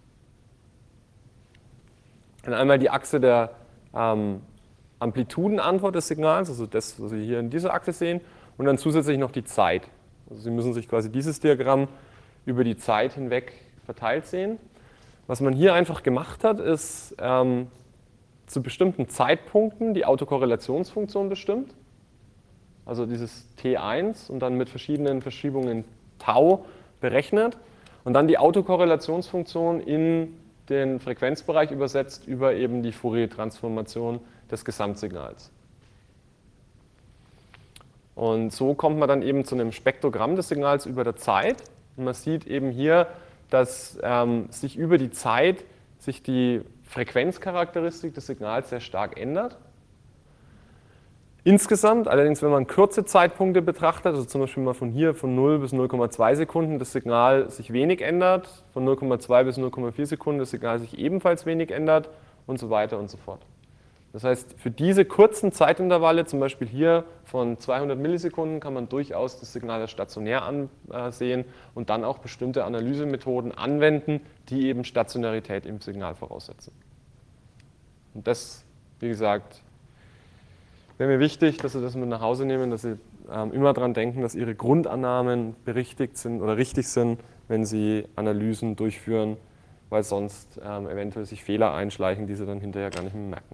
Speaker 1: Und einmal die Achse der Amplitudenantwort des Signals, also das, was Sie hier in dieser Achse sehen. Und dann zusätzlich noch die Zeit. Also Sie müssen sich quasi dieses Diagramm über die Zeit hinweg verteilt sehen. Was man hier einfach gemacht hat, ist zu bestimmten Zeitpunkten die Autokorrelationsfunktion bestimmt. Also dieses T1 und dann mit verschiedenen Verschiebungen Tau berechnet. Und dann die Autokorrelationsfunktion in den Frequenzbereich übersetzt über eben die Fourier-Transformation des Gesamtsignals. Und so kommt man dann eben zu einem Spektrogramm des Signals über der Zeit. Und man sieht eben hier, dass sich über die Zeit die Frequenzcharakteristik des Signals sehr stark ändert. Insgesamt, allerdings wenn man kurze Zeitpunkte betrachtet, also zum Beispiel mal von hier von 0 bis 0,2 Sekunden das Signal sich wenig ändert, von 0,2 bis 0,4 Sekunden das Signal sich ebenfalls wenig ändert und so weiter und so fort. Das heißt, für diese kurzen Zeitintervalle, zum Beispiel hier von 200 Millisekunden, kann man durchaus das Signal als stationär ansehen und dann auch bestimmte Analysemethoden anwenden, die eben Stationarität im Signal voraussetzen. Und das, wie gesagt, wäre mir wichtig, dass Sie das mit nach Hause nehmen, dass Sie immer daran denken, dass Ihre Grundannahmen berichtigt sind oder richtig sind, wenn Sie Analysen durchführen, weil sonst eventuell sich Fehler einschleichen, die Sie dann hinterher gar nicht mehr merken.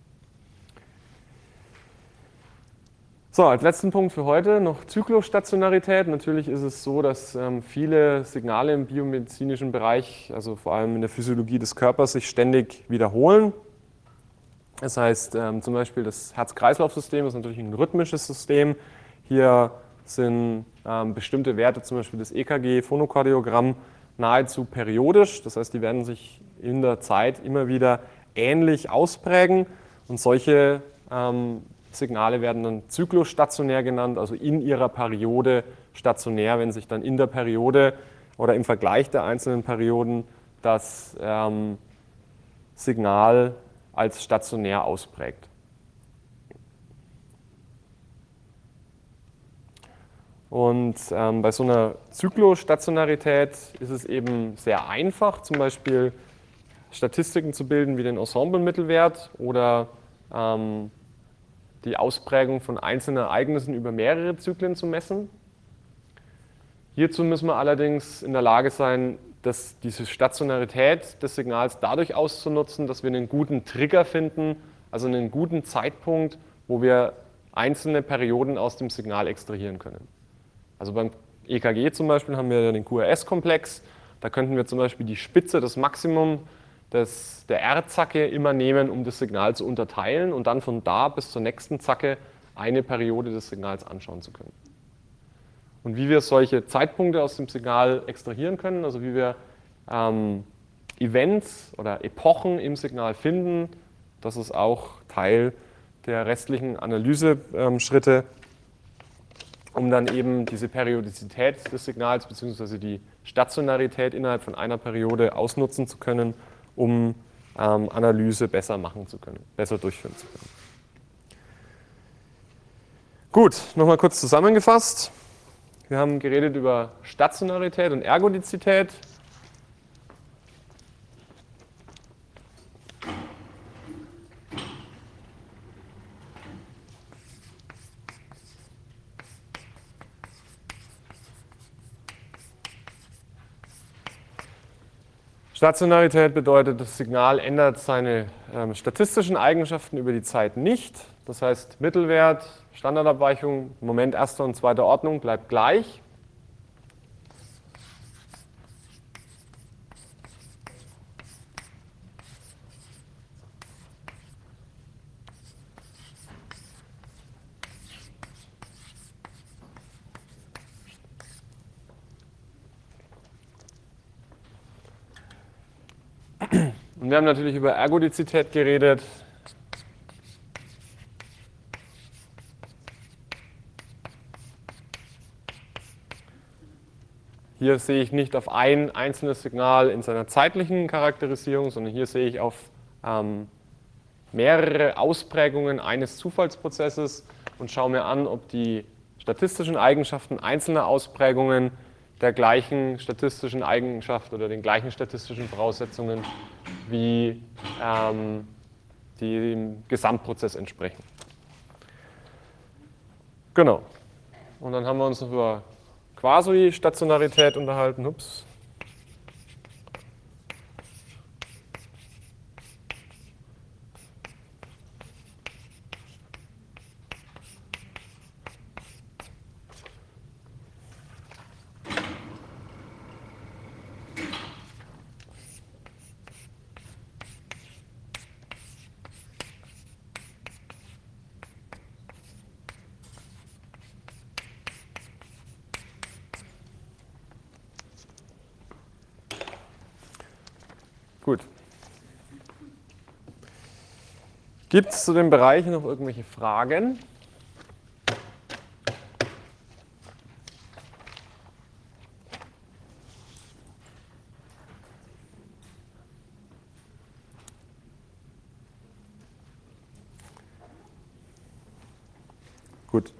Speaker 1: So, als letzten Punkt für heute noch Zyklostationarität. Natürlich ist es so, dass viele Signale im biomedizinischen Bereich, also vor allem in der Physiologie des Körpers, sich ständig wiederholen. Das heißt, zum Beispiel das Herz-Kreislauf-System ist natürlich ein rhythmisches System. Hier sind bestimmte Werte, zum Beispiel das EKG, Phonokardiogramm, nahezu periodisch. Das heißt, die werden sich in der Zeit immer wieder ähnlich ausprägen. Und solche Signale werden dann zyklostationär genannt, also in ihrer Periode stationär, wenn sich dann in der Periode oder im Vergleich der einzelnen Perioden das Signal als stationär ausprägt. Und bei so einer Zyklostationarität ist es eben sehr einfach, zum Beispiel Statistiken zu bilden wie den Ensemble-Mittelwert oder die Ausprägung von einzelnen Ereignissen über mehrere Zyklen zu messen. Hierzu müssen wir allerdings in der Lage sein, diese Stationarität des Signals dadurch auszunutzen, dass wir einen guten Trigger finden, also einen guten Zeitpunkt, wo wir einzelne Perioden aus dem Signal extrahieren können. Also beim EKG zum Beispiel haben wir den QRS-Komplex. Da könnten wir zum Beispiel die Spitze, das Maximum der R-Zacke immer nehmen, um das Signal zu unterteilen und dann von da bis zur nächsten Zacke eine Periode des Signals anschauen zu können. Und wie wir solche Zeitpunkte aus dem Signal extrahieren können, also wie wir Events oder Epochen im Signal finden, das ist auch Teil der restlichen Analyseschritte, um dann eben diese Periodizität des Signals bzw. die Stationarität innerhalb von einer Periode ausnutzen zu können, um Analyse besser machen zu können, besser durchführen zu können. Gut, nochmal kurz zusammengefasst. Wir haben geredet über Stationarität und Ergodizität. Stationarität bedeutet, das Signal ändert seine statistischen Eigenschaften über die Zeit nicht. Das heißt, Mittelwert, Standardabweichung, Moment erster und zweiter Ordnung bleibt gleich. Und wir haben natürlich über Ergodizität geredet. Hier sehe ich nicht auf ein einzelnes Signal in seiner zeitlichen Charakterisierung, sondern hier sehe ich auf mehrere Ausprägungen eines Zufallsprozesses und schaue mir an, ob die statistischen Eigenschaften einzelner Ausprägungen der gleichen statistischen Eigenschaft oder den gleichen statistischen Voraussetzungen wie die dem Gesamtprozess entsprechen. Genau. Und dann haben wir uns noch über Quasi-Stationarität unterhalten. Ups. Gut. Gibt es zu dem Bereich noch irgendwelche Fragen? Gut.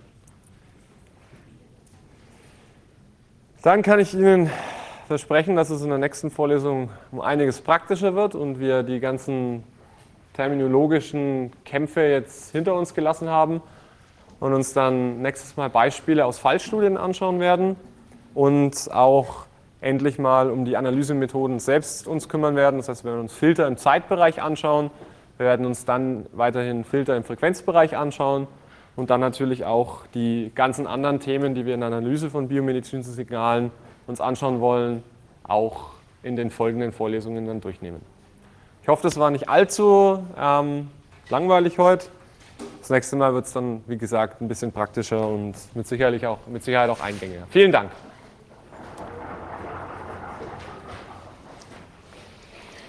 Speaker 1: Dann kann ich Ihnen versprechen, dass es in der nächsten Vorlesung um einiges praktischer wird und wir die ganzen terminologischen Kämpfe jetzt hinter uns gelassen haben und uns dann nächstes Mal Beispiele aus Fallstudien anschauen werden und auch endlich mal um die Analysemethoden selbst uns kümmern werden. Das heißt, wir werden uns Filter im Zeitbereich anschauen, wir werden uns dann weiterhin Filter im Frequenzbereich anschauen und dann natürlich auch die ganzen anderen Themen, die wir in der Analyse von biomedizinischen Signalen uns anschauen wollen, auch in den folgenden Vorlesungen dann durchnehmen. Ich hoffe, das war nicht allzu langweilig heute. Das nächste Mal wird es dann, wie gesagt, ein bisschen praktischer und mit Sicherheit auch eingängiger. Vielen Dank.